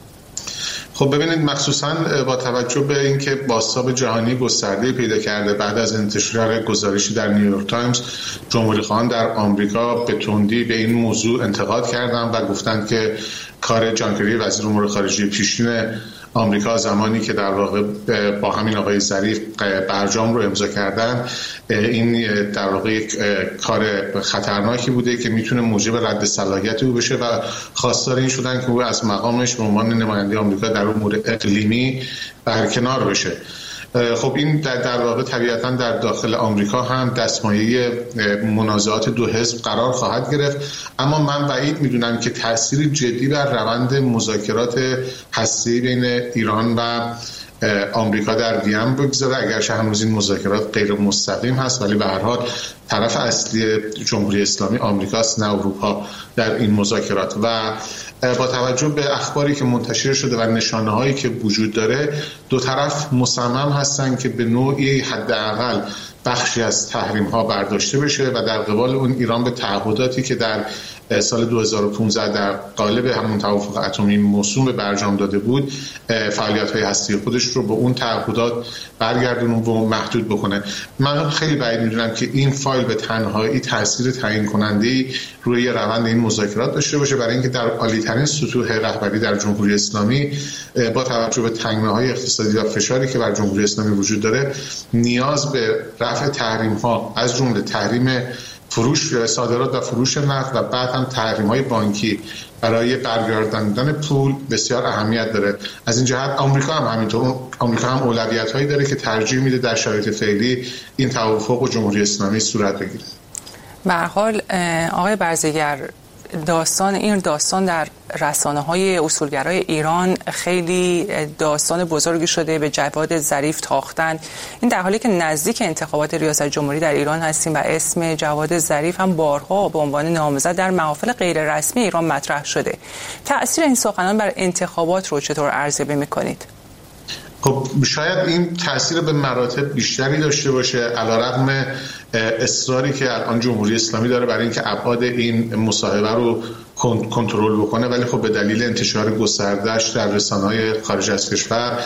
خب ببینید، مخصوصا با توجه به اینکه بازتاب جهانی گسترده پیدا کرده بعد از انتشار گزارشی در نیویورک تایمز، جمهوری خواهان در آمریکا به تندی به این موضوع انتقاد کردند و گفتند که کار جان کری وزیر امور خارجه پیشین آمریکا زمانی که در واقع با همین آقای ظریف برجام رو امضا کردن، این در واقع یک کار خطرناکی بوده که میتونه موجب رد صلاحیت او بشه و خواستار این شدن که او از مقامش به عنوان نماینده آمریکا در امور اقلیمی برکنار بشه. خب این در واقع طبیعتاً در داخل آمریکا هم دستمایه منازعات دو حزب قرار خواهد گرفت، اما من بعید میدونم که تأثیر جدی بر روند مذاکرات هسته‌ای بین ایران و آمریکا در وین بگذاره، اگرچه هنوز این مذاکرات غیر مستقیم هست، ولی به هر حال طرف اصلی جمهوری اسلامی آمریکاست نه اروپا در این مذاکرات. و با توجه به اخباری که منتشر شده و نشانه‌هایی که وجود داره، دو طرف مصمم هستن که به نوعی حداقل بخشی از تحریم‌ها برداشته بشه و در قبال اون ایران به تعهداتی که در سال 2015 در قالب همون توافق اتمی موسوم به برجام داده بود، فعالیت‌های هستی خودش رو به اون تعهدات برگردونه و محدود بکنه. من خیلی بعید می‌دونم که این فایل به تنهایی تاثیر تعیین کننده‌ای روی روند این مذاکرات داشته باشه، برای اینکه در عالی‌ترین سطوح رهبری در جمهوری اسلامی با توجه به تنگناهای اقتصادی و فشاری که بر جمهوری اسلامی وجود داره، نیاز به رفع تحریم‌ها از جمله تحریم فروش صادرات و فروش نفت و بعد هم تحریم‌های بانکی برای برگرداندن پول بسیار اهمیت داره. از این جهت آمریکا هم همینطور، آمریکا هم اولویت‌هایی داره که ترجیح میده در شرایط فعلی این توافق و جمهوری اسلامی صورت بگیره. به هر حال آقای برزگر، داستان در رسانه‌های اصولگرای ایران خیلی داستان بزرگی شده، به جواد ظریف تاختن. این در حالی که نزدیک انتخابات ریاست جمهوری در ایران هستیم و اسم جواد ظریف هم بارها به عنوان نامزد در محافل غیر رسمی ایران مطرح شده. تأثیر این سخنان بر انتخابات رو چطور ارزیابی می‌کنید؟ خب شاید این تأثیر به مراتب بیشتری داشته باشه، علیرغم اصراری که الان جمهوری اسلامی داره برای اینکه ابعاد این مصاحبه رو کنترل بکنه، ولی خب به دلیل انتشار گسترده‌اش در رسانه‌های خارج از کشور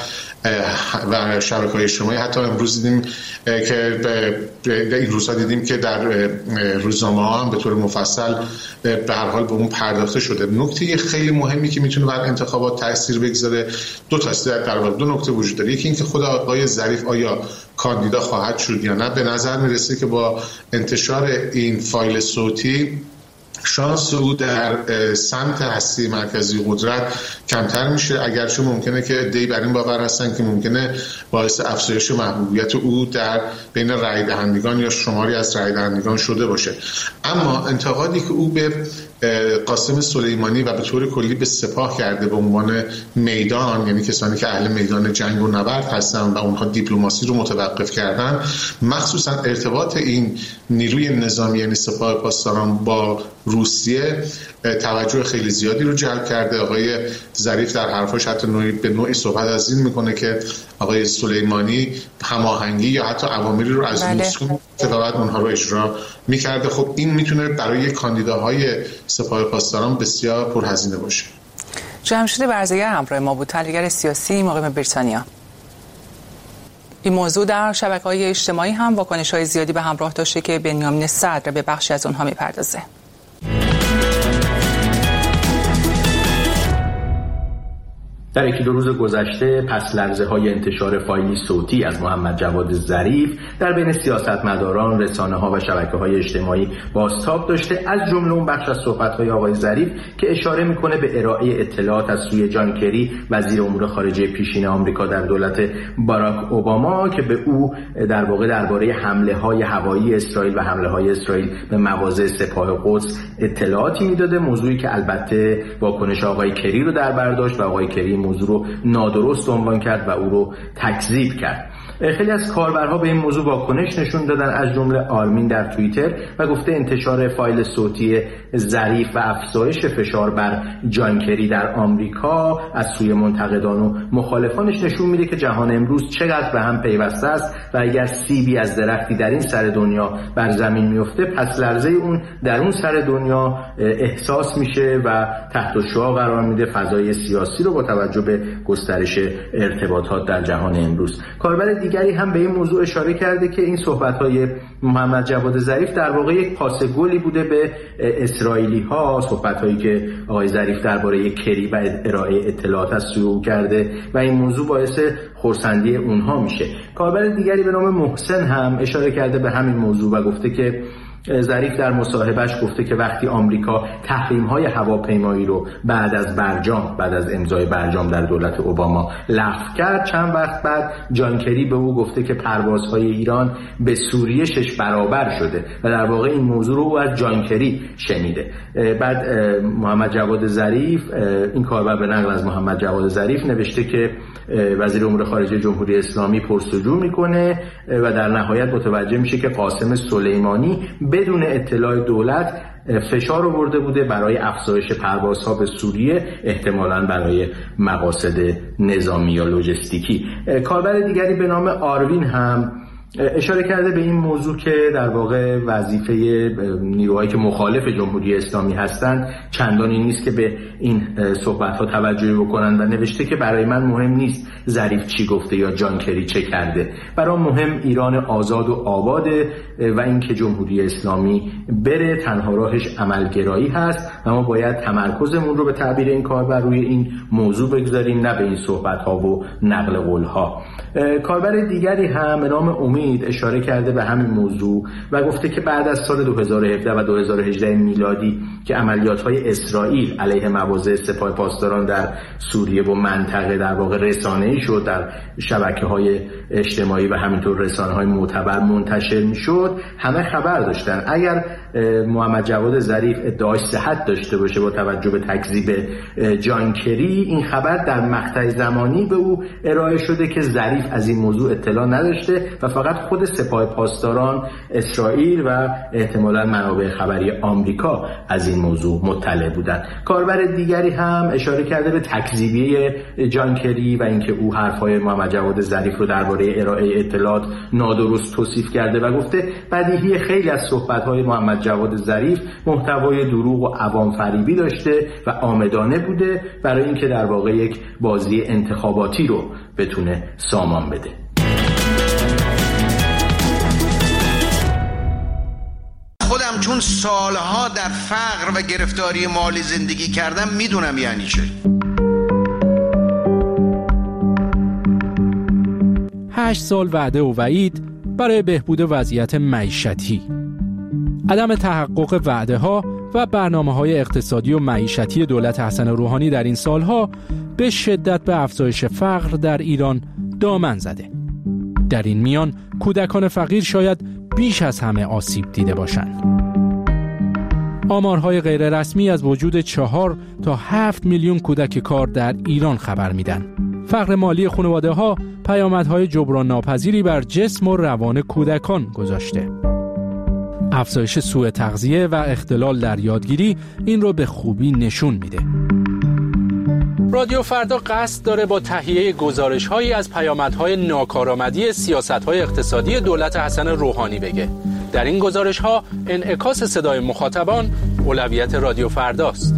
و شبکه‌های اجتماعی، حتی امروز دیدیم که این روزها دیدیم که در روزنامه‌ها هم به طور مفصل به هر حال به اون پرداخته شده. نکته خیلی مهمی که میتونه بر انتخابات تاثیر بگذاره، دو نکته وجود داره. یکی اینکه خود آقای ظریف آیا کاندیدا خواهد شد یا نه. به نظر میرسه که با انتشار این فایل صوتی شانس او در سمت هسته مرکزی قدرت کمتر میشه، اگرچه ممکنه که عده‌ای بر این باور هستن که ممکنه باعث افزایش محبوبیت او در بین رای دهندگان یا شماری از رای دهندگان شده باشه. اما انتقادی که او به قاسم سلیمانی و به طور کلی به سپاه کرده به عنوان میدان، یعنی کسانی که اهل میدان جنگ و نبرد هستن و اونها دیپلماسی رو متوقف کردن، مخصوصا ارتباط این نیروی نظامی یعنی سپاه پاسداران با روسیه توجه خیلی زیادی رو جلب کرده. آقای ظریف در حرفاش حتی به نوعی صحبت از این میکنه که آقای سلیمانی هماهنگی یا حتی اوامری رو از مسکو و بعد اونها رو اجرا میکرده. خب این میتونه برای کاندیداهای سپاه پاسداران بسیار پرهزینه باشه. جمشید برزگر همراه ما بود، تحلیلگر سیاسی مقیم بریتانیا. این موضوع در شبکه‌های اجتماعی هم واکنش‌های زیادی به همراه داشته که بنیامین صدر به بخشی از اونها میپردازه. در یکی دو روز گذشته پس لرزه های انتشار فایلی صوتی از محمد جواد ظریف در بین سیاستمداران، رسانه‌ها و شبکه‌های اجتماعی بازتاب داشته، از جمله اون بخش از صحبت‌های آقای ظریف که اشاره می‌کنه به ارائه اطلاعات از سوی جان کری وزیر امور خارجه پیشین آمریکا در دولت باراک اوباما که به او در واقع درباره حمله‌های هوایی اسرائیل و حمله‌های اسرائیل به مواضع سپاه قدس اطلاعاتی میداده، موضوعی که البته واکنش آقای کری رو در بر داشت و آقای کری موضوع رو نادرست عنوان کرد و او رو تکذیب کرد. خیلی از کاربرها به این موضوع واکنش نشون دادن، از جمله آرمین در توییتر و گفته انتشار فایل صوتی ظریف و افزایش فشار بر جان کری در آمریکا از سوی منتقدان و مخالفانش نشون میده که جهان امروز چقدر به هم پیوسته است و اگر سیبی از درختی در این سر دنیا بر زمین میفته، پس لرزه اون در اون سر دنیا احساس میشه و تحت الشعاع قرار میده فضای سیاسی رو با توجه به گسترش ارتباطات در جهان امروز. کاربر دیگری هم به این موضوع اشاره کرده که این صحبت‌های محمد جواد ظریف در واقع یک پاس گلی بوده به اسرائیلی‌ها، صحبت‌هایی که آقای ظریف درباره کری و ارائه اطلاعات از سوی او کرده و این موضوع باعث خرسندی اونها میشه. کاربر دیگری به نام محسن هم اشاره کرده به همین موضوع و گفته که ظریف در مصاحبهش گفته که وقتی آمریکا تحریم‌های هواپیمایی رو بعد از امضای برجام در دولت اوباما لغو کرد، چند وقت بعد جان کری به او گفته که پروازهای ایران به سوریه 6 برابر شده و در واقع این موضوع رو او از جان کری شنیده. بعد محمد جواد ظریف، این کاربر به نقل از محمد جواد ظریف نوشته که وزیر امور خارجه جمهوری اسلامی پرسجو میکنه و در نهایت متوجه میشه که قاسم سلیمانی بدون اطلاع دولت فشار آورده بوده برای افزایش پروازها به سوریه، احتمالاً برای مقاصد نظامی یا لوجستیکی. کاربر دیگری به نام آروین هم اشاره کرده به این موضوع که در واقع وظیفه نیروهایی که مخالف جمهوری اسلامی هستند چندانی نیست که به این صحبت‌ها توجه بکنند و نوشته که برای من مهم نیست ظریف چی گفته یا جان کری چه کرده، برام مهم ایران آزاد و آباده و اینکه جمهوری اسلامی بره، تنها راهش عملگرایی هست و ما باید تمرکزمون رو به تعبیر این کاربر روی این موضوع بگذاریم، نه به این صحبت‌ها و نقل قول‌ها. کاربر دیگری هم به نام امید اشاره کرده به همین موضوع و گفته که بعد از سال 2017 و 2018 میلادی که عملیات‌های اسرائیل علیه مواضع سپاه پاسداران در سوریه و منطقه در واقع رسانه‌ای شد، در شبکه‌های اجتماعی و همینطور رسانه‌های معتبر منتشر می‌شد، همه خبر داشتن. اگر محمد جواد ظریف ادعای صحت داشته باشه با توجه به تکذیب جان کری، این خبر در مقطع زمانی به او ارائه شده که ظریف از این موضوع اطلاع نداشته و فقط خود سپاه پاسداران اسرائیل و احتمالاً منابع خبری آمریکا از این موضوع مطلع بودند. کاربر دیگری هم اشاره کرده به تکذیبی جان کری و اینکه او حرفهای محمد جواد ظریف رو درباره ارائه اطلاعات نادرست توصیف کرده و گفته بدیهی خیلی از صحبت‌های محمد جواد ظریف محتوای دروغ و عوام فریبی داشته و عامدانه بوده برای اینکه در واقع یک بازی انتخاباتی رو بتونه سامان بده. خودم چون سالها در فقر و گرفتاری مالی زندگی کردم میدونم یعنی چه. 8 سال وعده و وعید برای بهبود وضعیت معیشتی. عدم تحقق وعده‌ها و برنامه‌های اقتصادی و معیشتی دولت حسن روحانی در این سالها به شدت به افزایش فقر در ایران دامن زده. در این میان کودکان فقیر شاید بیش از همه آسیب دیده باشند. آمارهای غیر رسمی از وجود 4 تا 7 میلیون کودک کار در ایران خبر میدن. فقر مالی خانواده‌ها پیامدهای جبران ناپذیری بر جسم و روان کودکان گذاشته. افزایش سوء تغذیه و اختلال در یادگیری این رو به خوبی نشون میده. رادیو فردا قصد داره با تهیه گزارش‌هایی از پیامدهای ناکارآمدی سیاست‌های اقتصادی دولت حسن روحانی بگه. در این گزارش‌ها انعکاس صدای مخاطبان اولویت رادیو فرداست.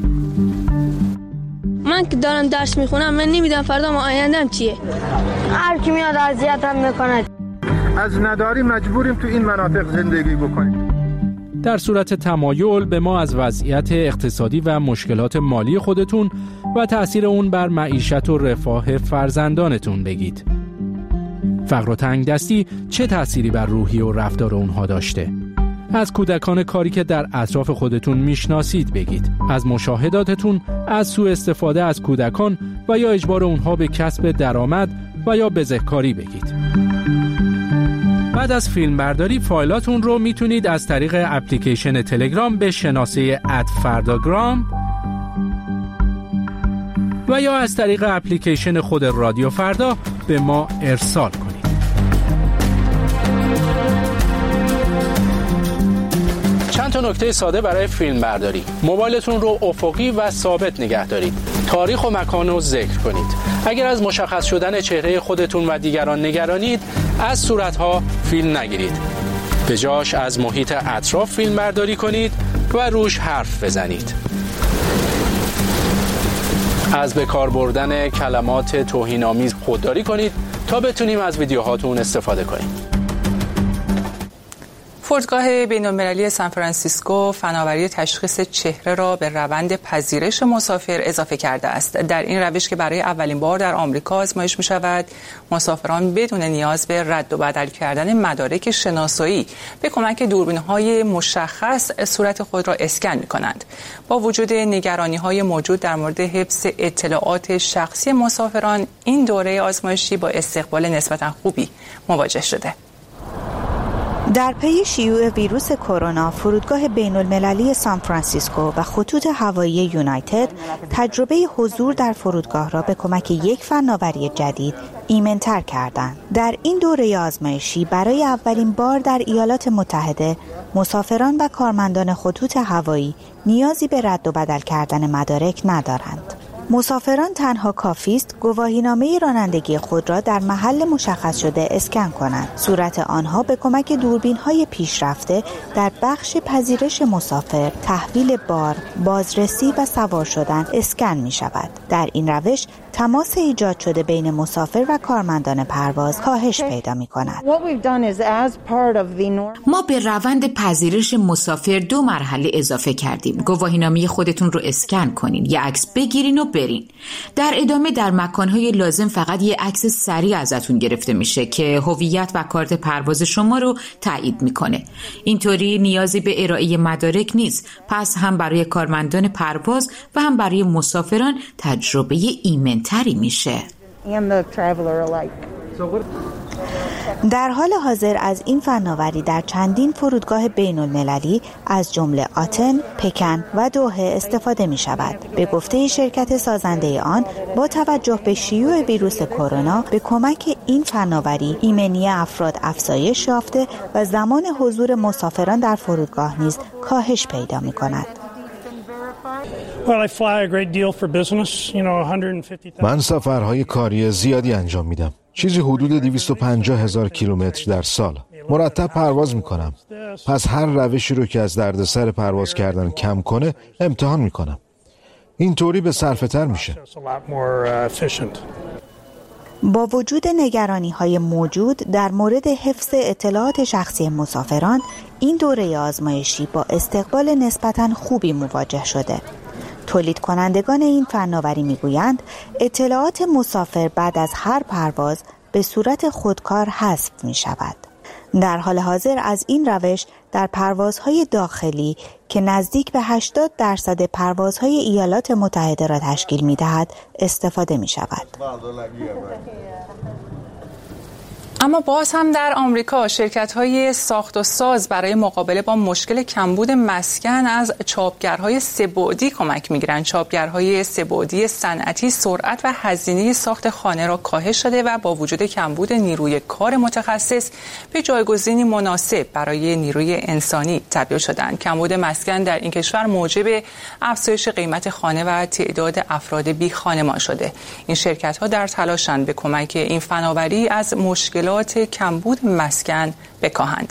من که دارم درس میخونم، من نمیدونم فردا ما آیندم چیه. هر کی میاد اذیتم میکنه. از نداری مجبوریم تو این مناطق زندگی بکنیم. در صورت تمایل به ما از وضعیت اقتصادی و مشکلات مالی خودتون و تأثیر اون بر معیشت و رفاه فرزندانتون بگید. فقر و تنگدستی چه تأثیری بر روحی و رفتار اونها داشته؟ از کودکان کاری که در اطراف خودتون میشناسید بگید. از مشاهداتتون از سوء استفاده از کودکان و یا اجبار اونها به کسب درآمد و یا بزهکاری بگید. بعد از فیلم برداری فایلاتون رو میتونید از طریق اپلیکیشن تلگرام به شناسه @فرداگرام و یا از طریق اپلیکیشن خود رادیو فردا به ما ارسال کنید. چند تا نکته ساده برای فیلم برداری. موبایلتون رو افقی و ثابت نگه دارید. تاریخ و مکان رو ذکر کنید. اگر از مشخص شدن چهره خودتون و دیگران نگرانید، از صورتها فیلم نگیرید. به جاش از محیط اطراف فیلم برداری کنید و روش حرف بزنید. از به کار بردن کلمات توهین‌آمیز خودداری کنید تا بتونیم از ویدیوهاتون استفاده کنیم. فرودگاه بین‌المللی سانفرانسیسکو فناوری تشخیص چهره را به روند پذیرش مسافر اضافه کرده است. در این روش که برای اولین بار در آمریکا آزمایش می‌شود، مسافران بدون نیاز به رد و بدل کردن مدارک شناسایی به کمک دوربین‌های مشخص صورت خود را اسکن می‌کنند. با وجود نگرانی‌های موجود در مورد حفظ اطلاعات شخصی مسافران، این دوره آزمایشی با استقبال نسبتاً خوبی مواجه شده. در پی شیوع ویروس کرونا، فرودگاه بین‌المللی سانفرانسیسکو و خطوط هوایی یونایتد تجربه حضور در فرودگاه را به کمک یک فناوری جدید ایمن‌تر کردند. در این دوره آزمایشی برای اولین بار در ایالات متحده، مسافران و کارمندان خطوط هوایی نیازی به رد و بدل کردن مدارک ندارند. مسافران تنها کافی است گواهینامه رانندگی خود را در محل مشخص شده اسکن کنند. صورت آنها به کمک دوربین‌های پیشرفته در بخش پذیرش مسافر، تحویل بار، بازرسی و سوار شدن اسکن می شود. در این روش تماس ایجاد شده بین مسافر و کارمندان پرواز کاهش پیدا می کند. ما به روند پذیرش مسافر 2 مرحله اضافه کردیم. گواهینامه خودتون رو اسکن کنین، یه عکس بگیرین و برین. در ادامه در مکانهای لازم فقط یه عکس سریع ازتون گرفته میشه که هویت و کارت پرواز شما رو تایید میکنه. اینطوری نیازی به ارائه مدارک نیست. پس هم برای کارمندان پرواز و هم برای مسافران تجربه ایمن‌تری میشه. در حال حاضر از این فناوری در چندین فرودگاه بین‌المللی از جمله آتن، پکن و دوحه استفاده می شود. به گفته شرکت سازنده آن، با توجه به شیوع ویروس کرونا به کمک این فناوری ایمنی افراد افزایش یافته و زمان حضور مسافران در فرودگاه نیز کاهش پیدا می کند. من سفرهای کاری زیادی انجام میدم. چیزی حدود 250,000 کیلومتر در سال. مرتب پرواز میکنم. پس هر روشی رو که از دردسر پرواز کردن کم کنه امتحان میکنم. اینطوری به صرفه تر میشه. با وجود نگرانی‌های موجود در مورد حفظ اطلاعات شخصی مسافران، این دوره آزمایشی با استقبال نسبتاً خوبی مواجه شده. تولید کنندگان این فناوری میگویند اطلاعات مسافر بعد از هر پرواز به صورت خودکار حذف می شود. در حال حاضر از این روش در پروازهای داخلی که نزدیک به 80% پروازهای ایالات متحده را تشکیل می دهد استفاده می شود. اما باز هم در آمریکا شرکت‌های ساخت و ساز برای مقابله با مشکل کمبود مسکن از چاپگرهای سه‌بعدی کمک می‌گیرند. چاپگرهای سه‌بعدی صنعتی سرعت و هزینه ساخت خانه را کاهش داده و با وجود کمبود نیروی کار متخصص به جایگزینی مناسب برای نیروی انسانی تبدیل شدند. کمبود مسکن در این کشور موجب افزایش قیمت خانه و تعداد افراد بی خانمان شده. این شرکت‌ها در تلاشند به کمک این فناوری از مشکلات کمبود مسکن بکاهند.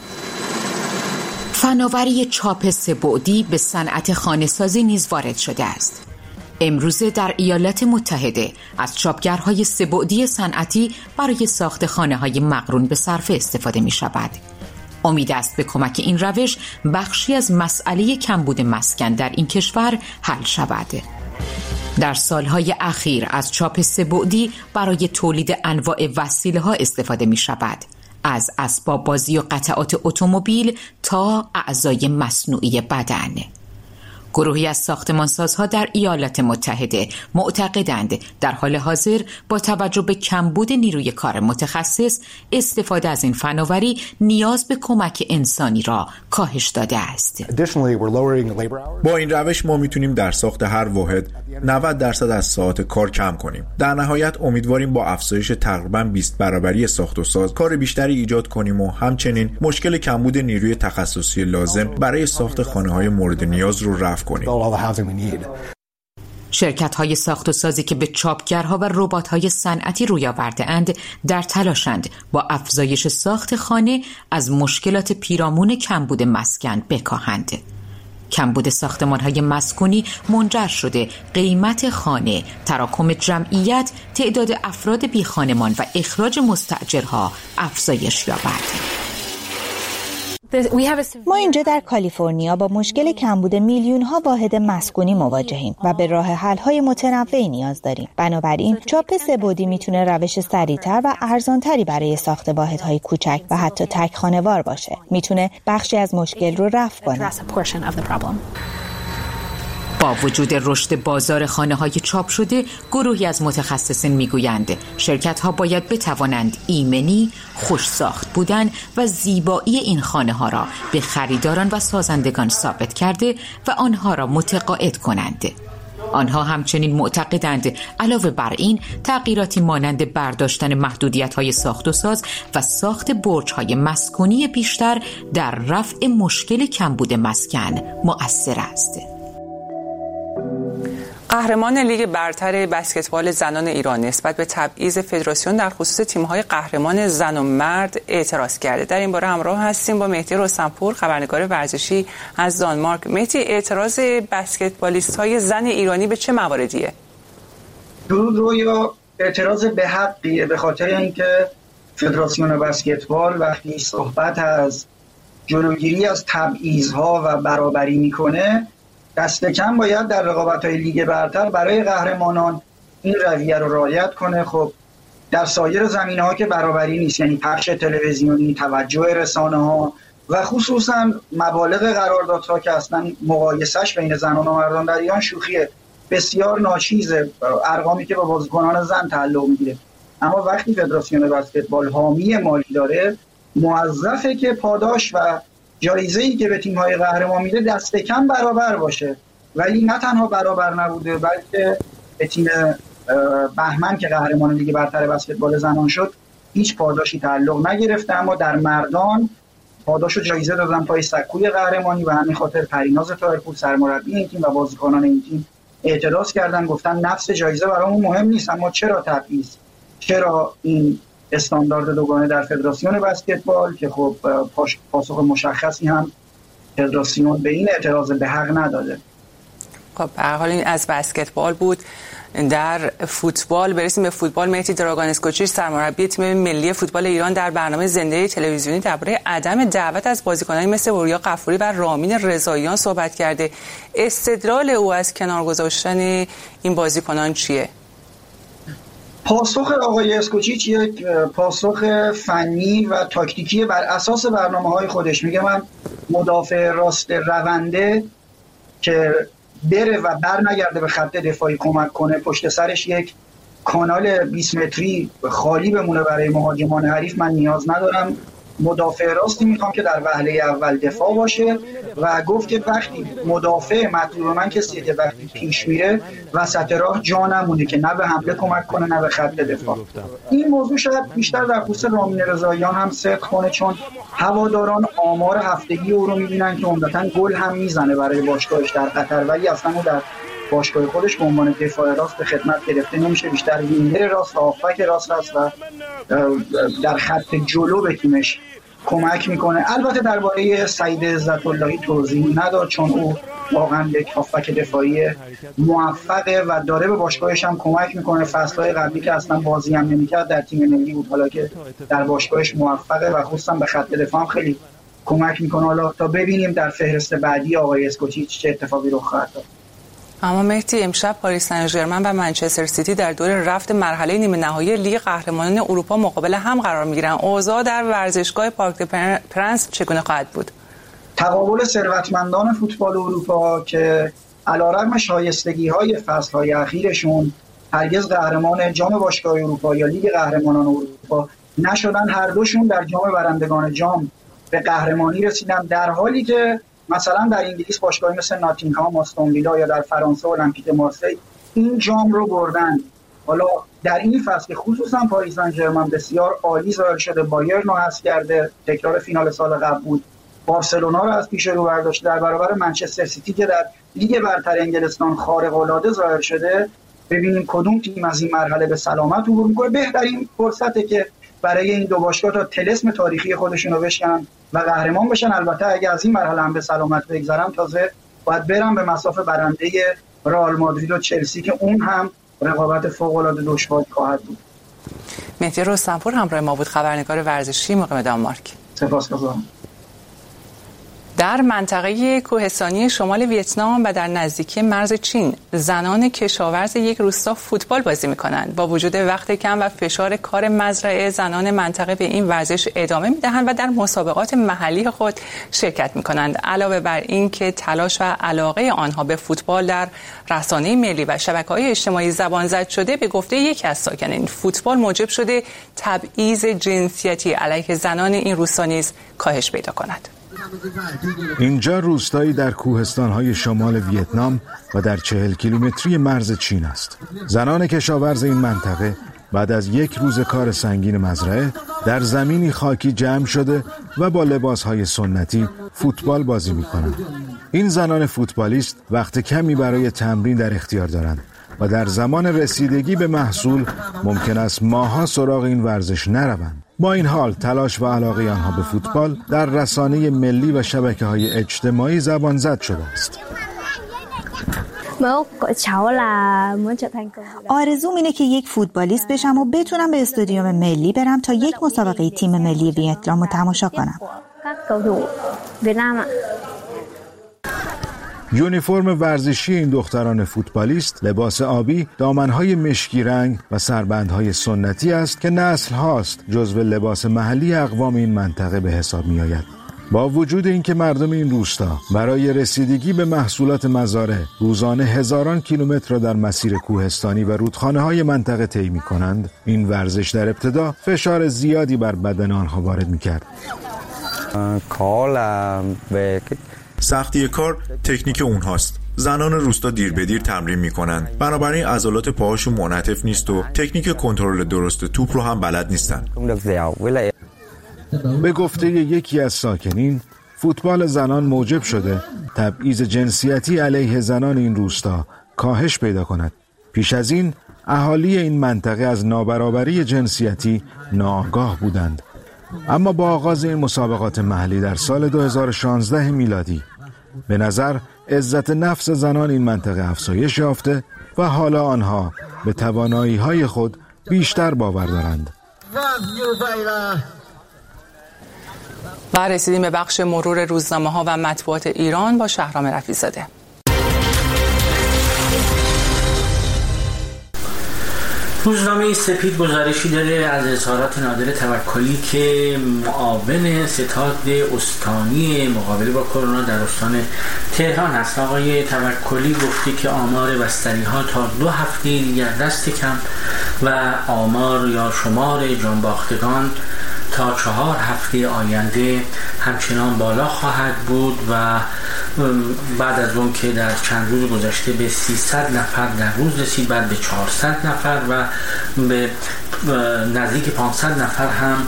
فناوری چاپ سه‌بعدی به صنعت خانه‌سازی نیز وارد شده است. امروزه در ایالات متحده از چاپگرهای سه‌بعدی صنعتی برای ساخت خانه‌های مقرون به صرفه استفاده می‌شود. امید است به کمک این روش بخشی از مسئله کمبود مسکن در این کشور حل شود. در سالهای اخیر از چاپ سه‌بعدی برای تولید انواع وسیله‌ها استفاده می‌شود، از اسباب بازی و قطعات اتومبیل تا اعضای مصنوعی بدن. گروهی از ساختمانسازها در ایالات متحده معتقدند در حال حاضر با توجه به کمبود نیروی کار متخصص استفاده از این فناوری نیاز به کمک انسانی را کاهش داده است. با این روش ما میتونیم در ساخت هر واحد 90% از ساعات کار کم کنیم. در نهایت امیدواریم با افزایش تقریباً 20 برابری ساخت و ساز کار بیشتری ایجاد کنیم و همچنین مشکل کمبود نیروی تخصصی لازم برای ساخت خانه‌های مورد نیاز رو رفع کنیم. شرکت‌های ساخت و سازی که به چاپگرها و ربات‌های صنعتی روی آورده‌اند در تلاشند با افزایش ساخت خانه از مشکلات پیرامون کمبود مسکن بکاهند. کمبود ساختمان‌های مسکونی منجر شده قیمت خانه، تراکم جمعیت، تعداد افراد بی خانمان و اخراج مستأجرها افزایش یابد. ما اینجا در کالیفرنیا با مشکل کمبود میلیون‌ها واحد مسکونی مواجهیم و به راه حل‌های متنوعی نیاز داریم. بنابراین چاپ سه‌بعدی میتونه روش سریع‌تر و ارزان‌تری برای ساخت واحدهای کوچک و حتی تک خانه‌وار باشه. میتونه بخشی از مشکل رو رفع کنه. با وجود رشد بازار خانه‌های چاپ شده، گروهی از متخصصین میگویند شرکت‌ها باید بتوانند ایمنی، خوش ساخت بودن و زیبایی این خانه‌ها را به خریداران و سازندگان ثابت کرده و آنها را متقاعد کنند. آنها همچنین معتقدند علاوه بر این تغییراتی مانند برداشتن محدودیت‌های ساخت و ساز و ساخت برج‌های مسکونی بیشتر در رفع مشکل کمبود مسکن مؤثر است. قهرمان لیگ برتر بسکتبال زنان ایران نسبت به تبعیض فدراسیون در خصوص تیم‌های قهرمان زن و مرد اعتراض کرده. در این باره همراه هستیم با مهدی رستمپور، خبرنگار ورزشی از دانمارک. مهدی، اعتراض بسکتبالیست‌های زن ایرانی به چه مواردیه؟ درود رویا، اعتراض به حقیه، به خاطر اینکه فدراسیون بسکتبال وقتی صحبت از جلوگیری از تبعیض‌ها و برابری میکنه، دست کم باید در رقابت‌های لیگ برتر برای قهرمانان این رویه رو رعایت کنه. خب در سایر زمینه‌ها که برابری نیست، یعنی پخش تلویزیونی، توجه رسانه‌ها و خصوصا مبالغ قراردادها که اصلا مقایسش بین زنان و مردان در ایران شوخیه، بسیار ناچیزه، ارقامی که به بازیکنان زن تعلق میگیره. اما وقتی فدراسیون بسکتبال حامی مالی داره، موظفه که پاداش و جایزه‌ای که به تیم‌های قهرمان میده دست کم برابر باشه. ولی نه تنها برابر نبوده، بلکه به تیم بهمن که قهرمان لیگ برتر بسکتبال زنان شد هیچ پاداشی تعلق نگرفته، اما در مردان پاداش و جایزه دادن پای سکوی قهرمانی و همین خاطر پریناز طاهرپور سرمربی این تیم و بازیکنان این تیم اعتراض کردن، گفتن نفس جایزه برامون مهم نیست، اما چرا تبعیض، چرا این استاندارد دوگانه در فدراسیون بسکتبال که خب پاسخ مشخصی هم فدراسیون به این اعتراض به حق نداده. خب به هر حال این از بسکتبال بود. در فوتبال برسیم به فوتبال. مهدی دراگانسکوچی سرمربی تیم ملی فوتبال ایران در برنامه زنده تلویزیونی درباره عدم دعوت از بازیکنانی مثل وریا غفوری و رامین رضاییان صحبت کرده. استدلال او از کنار گذاشتن این بازیکنان چیه؟ پاسخ آقای اسکوچیچ یک پاسخ فنی و تاکتیکی بر اساس برنامه‌های خودش. میگه من مدافع راست رونده که بره و برنگرده به خط دفاعی کمک کنه، پشت سرش یک کانال 20 متری خالی بمونه برای مهاجمان حریف، من نیاز ندارم. مدافع راستی میخوام که در وهله اول دفاع باشه و گفت که وقتی مدافع مطلوب من کسیه که وقتی پیش میره وسط راه جا نمونه که نه به حمله کمک کنه نه به خط دفاع. این موضوع شاید بیشتر در خصوص رامین رضاییان هم صدق کنه، چون هواداران آمار هفتگی او رو میبینن که عمدتاً گل هم میزنه برای باشگاهش در قطر، ولی اصلا او در باشگاه خودش به عنوان دفاع راست به خدمت گرفته نمیشه، بیشتر وینگر راست و هافبک راست هست و در خط جلو به تیمش کمک میکنه. البته درباره سعید عزت اللهی توضیحی نداد چون او واقعا یک هافبک دفاعی موفقه و داره به باشگاهش هم کمک میکنه. فصلهای قبلی که اصلا بازی هم نمیکرد در تیم ملی بود، حالا که در باشگاهش موفقه و خصوصا به خط دفاع هم خیلی کمک میکنه. حالا تا ببینیم در فهرست بعدی آقای اسکوچیچ چه اتفاقی رخ خواهد داد. اما مهدی، امشب پاریس سن ژرمن و منچستر سیتی در دور رفت مرحله نیمه نهایی لیگ قهرمانان اروپا مقابل هم قرار میگیرن. اوضاع در ورزشگاه پارک د پرنس چگونه خواهد بود؟ تقابل ثروتمندان فوتبال اروپا که علیرغم شایستگی‌های فصل‌های اخیرشون هرگز قهرمان جام باشگاه اروپا یا لیگ قهرمانان اروپا نشدن، هر دوشون در جام برندگان جام به قهرمانی رسیدن، در حالی که مثلا در انگلیس باشگاهی مثل ناتینگهام، آستون ویلا یا در فرانسه المپیک مارسی این جام رو بردن. حالا در این فصل خصوصا پاریس سن ژرمن بسیار عالی ظاهر شده، بایرن رو حذف کرده، تکرار فینال سال قبل بود، بارسلونا رو از پیش رو برداشته، در برابر منچستر سیتی که در لیگ برتر انگلستان خارق العاده ظاهر شده. ببینیم کدوم تیم از این مرحله به سلامت عبور می‌کنه. بهترین فرصته که برای این دو باشگاه تا طلسم تاریخی خودشون رو بشکنن و قهرمان بشن. البته اگه از این مرحله هم به سلامت بگذرن تازه باید برن به مصاف برنده رئال مادرید و چلسی که اون هم رقابت فوق‌العاده دشواری خواهد بود. مهدی رستمپور همراه ما بود، خبرنگار ورزشی مقیم دانمارک. سپاسگزارم. در منطقه کوهستانی شمال ویتنام و در نزدیکی مرز چین زنان کشاورز یک روستا فوتبال بازی می‌کنند. با وجود وقت کم و فشار کار مزرعه، زنان منطقه به این ورزش ادامه می‌دهند و در مسابقات محلی خود شرکت می‌کنند. علاوه بر این که تلاش و علاقه آنها به فوتبال در رسانه ملی و شبکه‌های اجتماعی زبان زد شده، به گفته یکی از ساکنین فوتبال موجب شده تبعیض جنسیتی علیه زنان این روستا نیز کاهش پیدا کند. اینجا روستایی در کوهستان‌های شمال ویتنام و در 40 کیلومتری مرز چین است. زنان کشاورز این منطقه بعد از یک روز کار سنگین مزرعه در زمینی خاکی جمع شده و با لباس‌های سنتی فوتبال بازی می‌کنند. این زنان فوتبالیست وقت کمی برای تمرین در اختیار دارند و در زمان رسیدگی به محصول ممکن است ماه‌ها سراغ این ورزش نروند. با این حال تلاش و علاقه آنها به فوتبال در رسانه ملی و شبکه‌های اجتماعی زبان زد شده است. آرزوم اینه که یک فوتبالیست بشم و بتونم به استادیوم ملی برم تا یک مسابقه تیم ملی ویتنام رو تماشا کنم. یونیفرم ورزشی این دختران فوتبالیست لباس آبی، دامنهای مشکی رنگ و سربندهای سنتی است که نسل هاست جزو لباس محلی اقوام این منطقه به حساب می آید. با وجود اینکه مردم این روستا برای رسیدگی به محصولات مزارع روزانه هزاران کیلومتر را در مسیر کوهستانی و رودخانه‌های منطقه طی می‌کنند، این ورزش در ابتدا فشار زیادی بر بدن آنها وارد می‌کرد. سختی کار تکنیک اونهاست. زنان روستا دیر به دیر تمرین میکنن، بنابراین عضلات پاهاشون منعطف نیست و تکنیک کنترل درست توپ رو هم بلد نیستن. به گفته یکی از ساکنین، فوتبال زنان موجب شده تبعیض جنسیتی علیه زنان این روستا کاهش پیدا کند. پیش از این اهالی این منطقه از نابرابری جنسیتی ناآگاه بودند، اما با آغاز این مسابقات محلی در سال 2016 میلادی به نظر عزت نفس زنان این منطقه افزایش یافته و حالا آنها به توانایی‌های خود بیشتر باور دارند. و رسیدیم به بخش مرور روزنامه‌ها و مطبوعات ایران با شهرام رفیع‌زاده. روزنامه سپید گزارشی داره از اظهارات نادر توکلی که معاون ستاد استانی مقابله با کرونا در استان تهران است. آقای توکلی گفته که آمار بستری‌ها تا 2 هفته دیگر دست کم و آمار یا شمار جانباختگان تا 4 هفته آینده همچنان بالا خواهد بود و بعد از اون که در چند روز گذشته به 300 نفر در روز رسید، بعد به 400 نفر و به نزدیک 500 نفر هم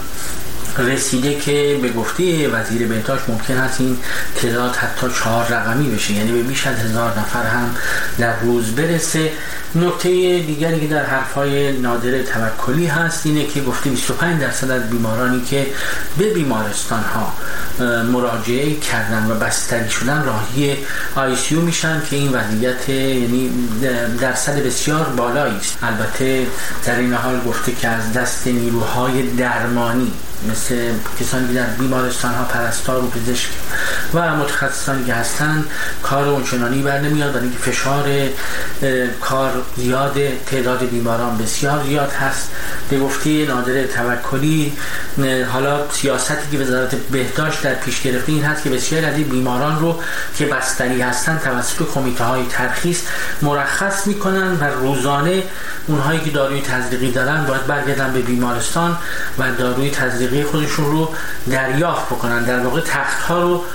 رسیده که به گفته وزیر بهداشت ممکن است این تعداد حتی 4 رقمی بشه، یعنی به بیش از 1000 نفر هم در روز برسه. نکته دیگری که در حرفهای نادر توکلی هست اینه که گفته 25% از بیمارانی که به بیمارستان ها مراجعه کردن و بستری شدن راهی ICU میشن که این وضعیت یعنی درصد بسیار بالایی است. البته در این حال گفته که از دست نیروهای درمانی مثل کسانی که در بیمارستان ها پرستار و پزشک و متخصصانی که هستند کار اونچنانی بر نمیاد، ولی فشار کار زیاده، تعداد بیماران بسیار زیاد هست. به گفته نادر توکلی حالا سیاستی که وزارت بهداشت در پیش گرفته این هست که بسیار از بیماران رو که بستری هستند توسط کمیته های ترخیص مرخص میکنن و روزانه اونهایی که داروی تزریقی دارن باید برگردن به بیمارستان و داروی تزریقی خودشون رو دریافت بکنن. در واقع تخت‌ها رو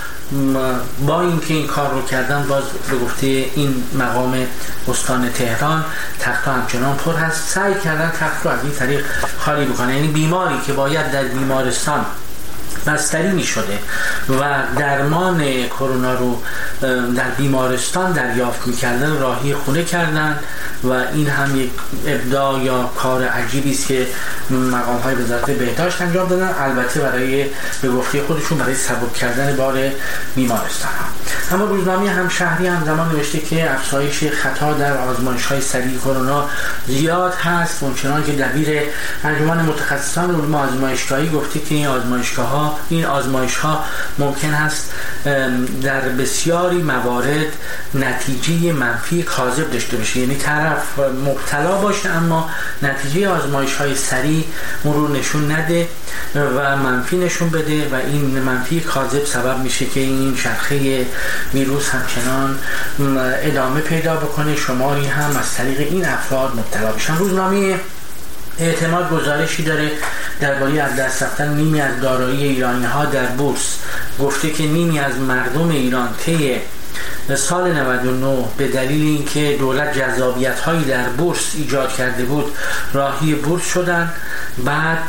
با اینکه این کار رو کردن، باز به گفته این مقام استان تهران تخت‌ها همچنان پر هست، سعی کردن تخت رو از این طریق خالی بکنن. یعنی بیماری که باید در بیمارستان بستری می شده و درمان کرونا رو در بیمارستان دریافت می کردن راهی خونه کردن و این هم یک ابداع یا کار عجیبی است که مقام های وزارت بهداشت انجام دادن، البته برای به گفته خودشون برای سبک کردن بار بیمارستان ها. اما روزنامه همشهری همزمان نوشته که افزایش خطا در آزمایش های سریع کرونا زیاد هست، اونچنان که دبیر انجمن متخصصان علوم آزمایشگاهی گفته که این آزمایش ها ممکن است در بسیاری موارد نتیجه منفی کاذب داشته باشه، یعنی طرف مبتلا باشه اما نتیجه آزمایش های سریع اون رو نشون نده و منفی نشون بده و این منفی کاذب سبب میشه که این شرخه ویروس همچنان ادامه پیدا بکنه، شماری هم از طریق این افراد مبتلا بشن. روزنامه اعتماد گزارشی داره درباره از دست رفتن نیمی از دارایی ایرانی‌ها در بورس. گفته که نیمی از مردم ایران طی سال 99 به دلیل اینکه دولت جذابیت‌هایی در بورس ایجاد کرده بود راهی بورس شدن. بعد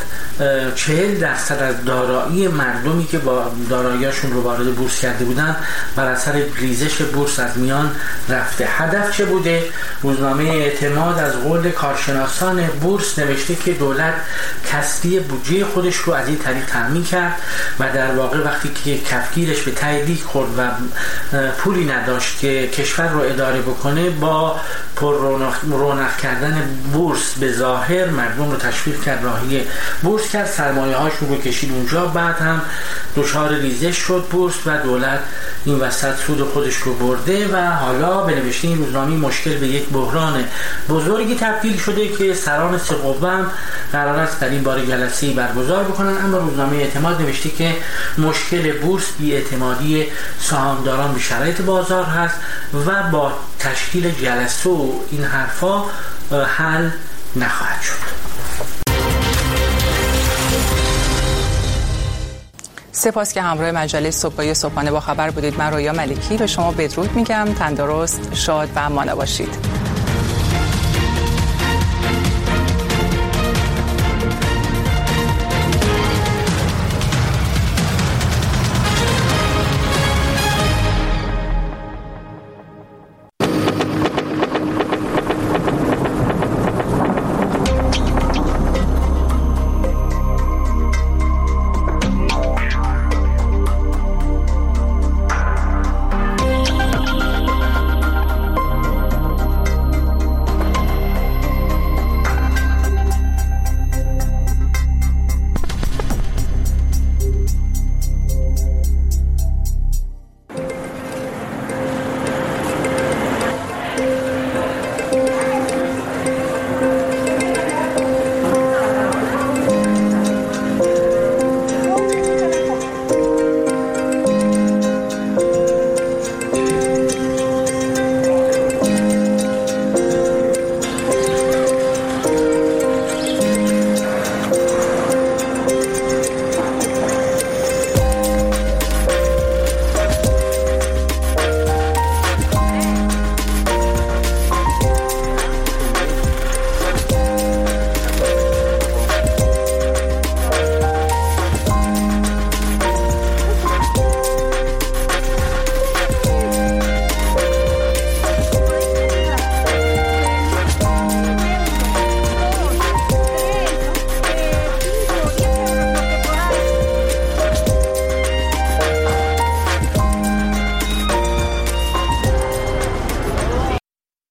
40% از دارایی مردمی که با دارایی‌هاشون رو وارد بورس کرده بودن بر اثر ریزش بورس از میان رفته. هدف چه بوده؟ روزنامه اعتماد از قول کارشناسان بورس نوشته که دولت کسری بودجه خودش رو از این طریق تامین کرد و در واقع وقتی که کفگیرش به ته دیگ خورد و پولی نداشت که کشور رو اداره بکنه، با پر رونق کردن بورس به ظاهر مردم رو تشویق کرد راهی بورس کرد، سرمایه هاشون رو کشید اونجا، بعد هم دچار ریزش شد بورس و دولت این وسط سود خودش رو برده و حالا به نوشته این روزنامه مشکل به یک بحران بزرگی تبدیل شده که سران سه قوه هم قرار است در این باره جلسه‌ای برگزار بکنن. اما روزنامه اعتماد نوشته که مشکل بورس بی‌اعتمادی سهامداران به شرایط بازار هست و با تشکیل جلسه و این حرفا حل نخواهد شد. سپاس که همراه مجله صبحانه با خبر بودید. من رویا ملکی به شما بدرود میگم. تندرست، شاد و مانا باشید.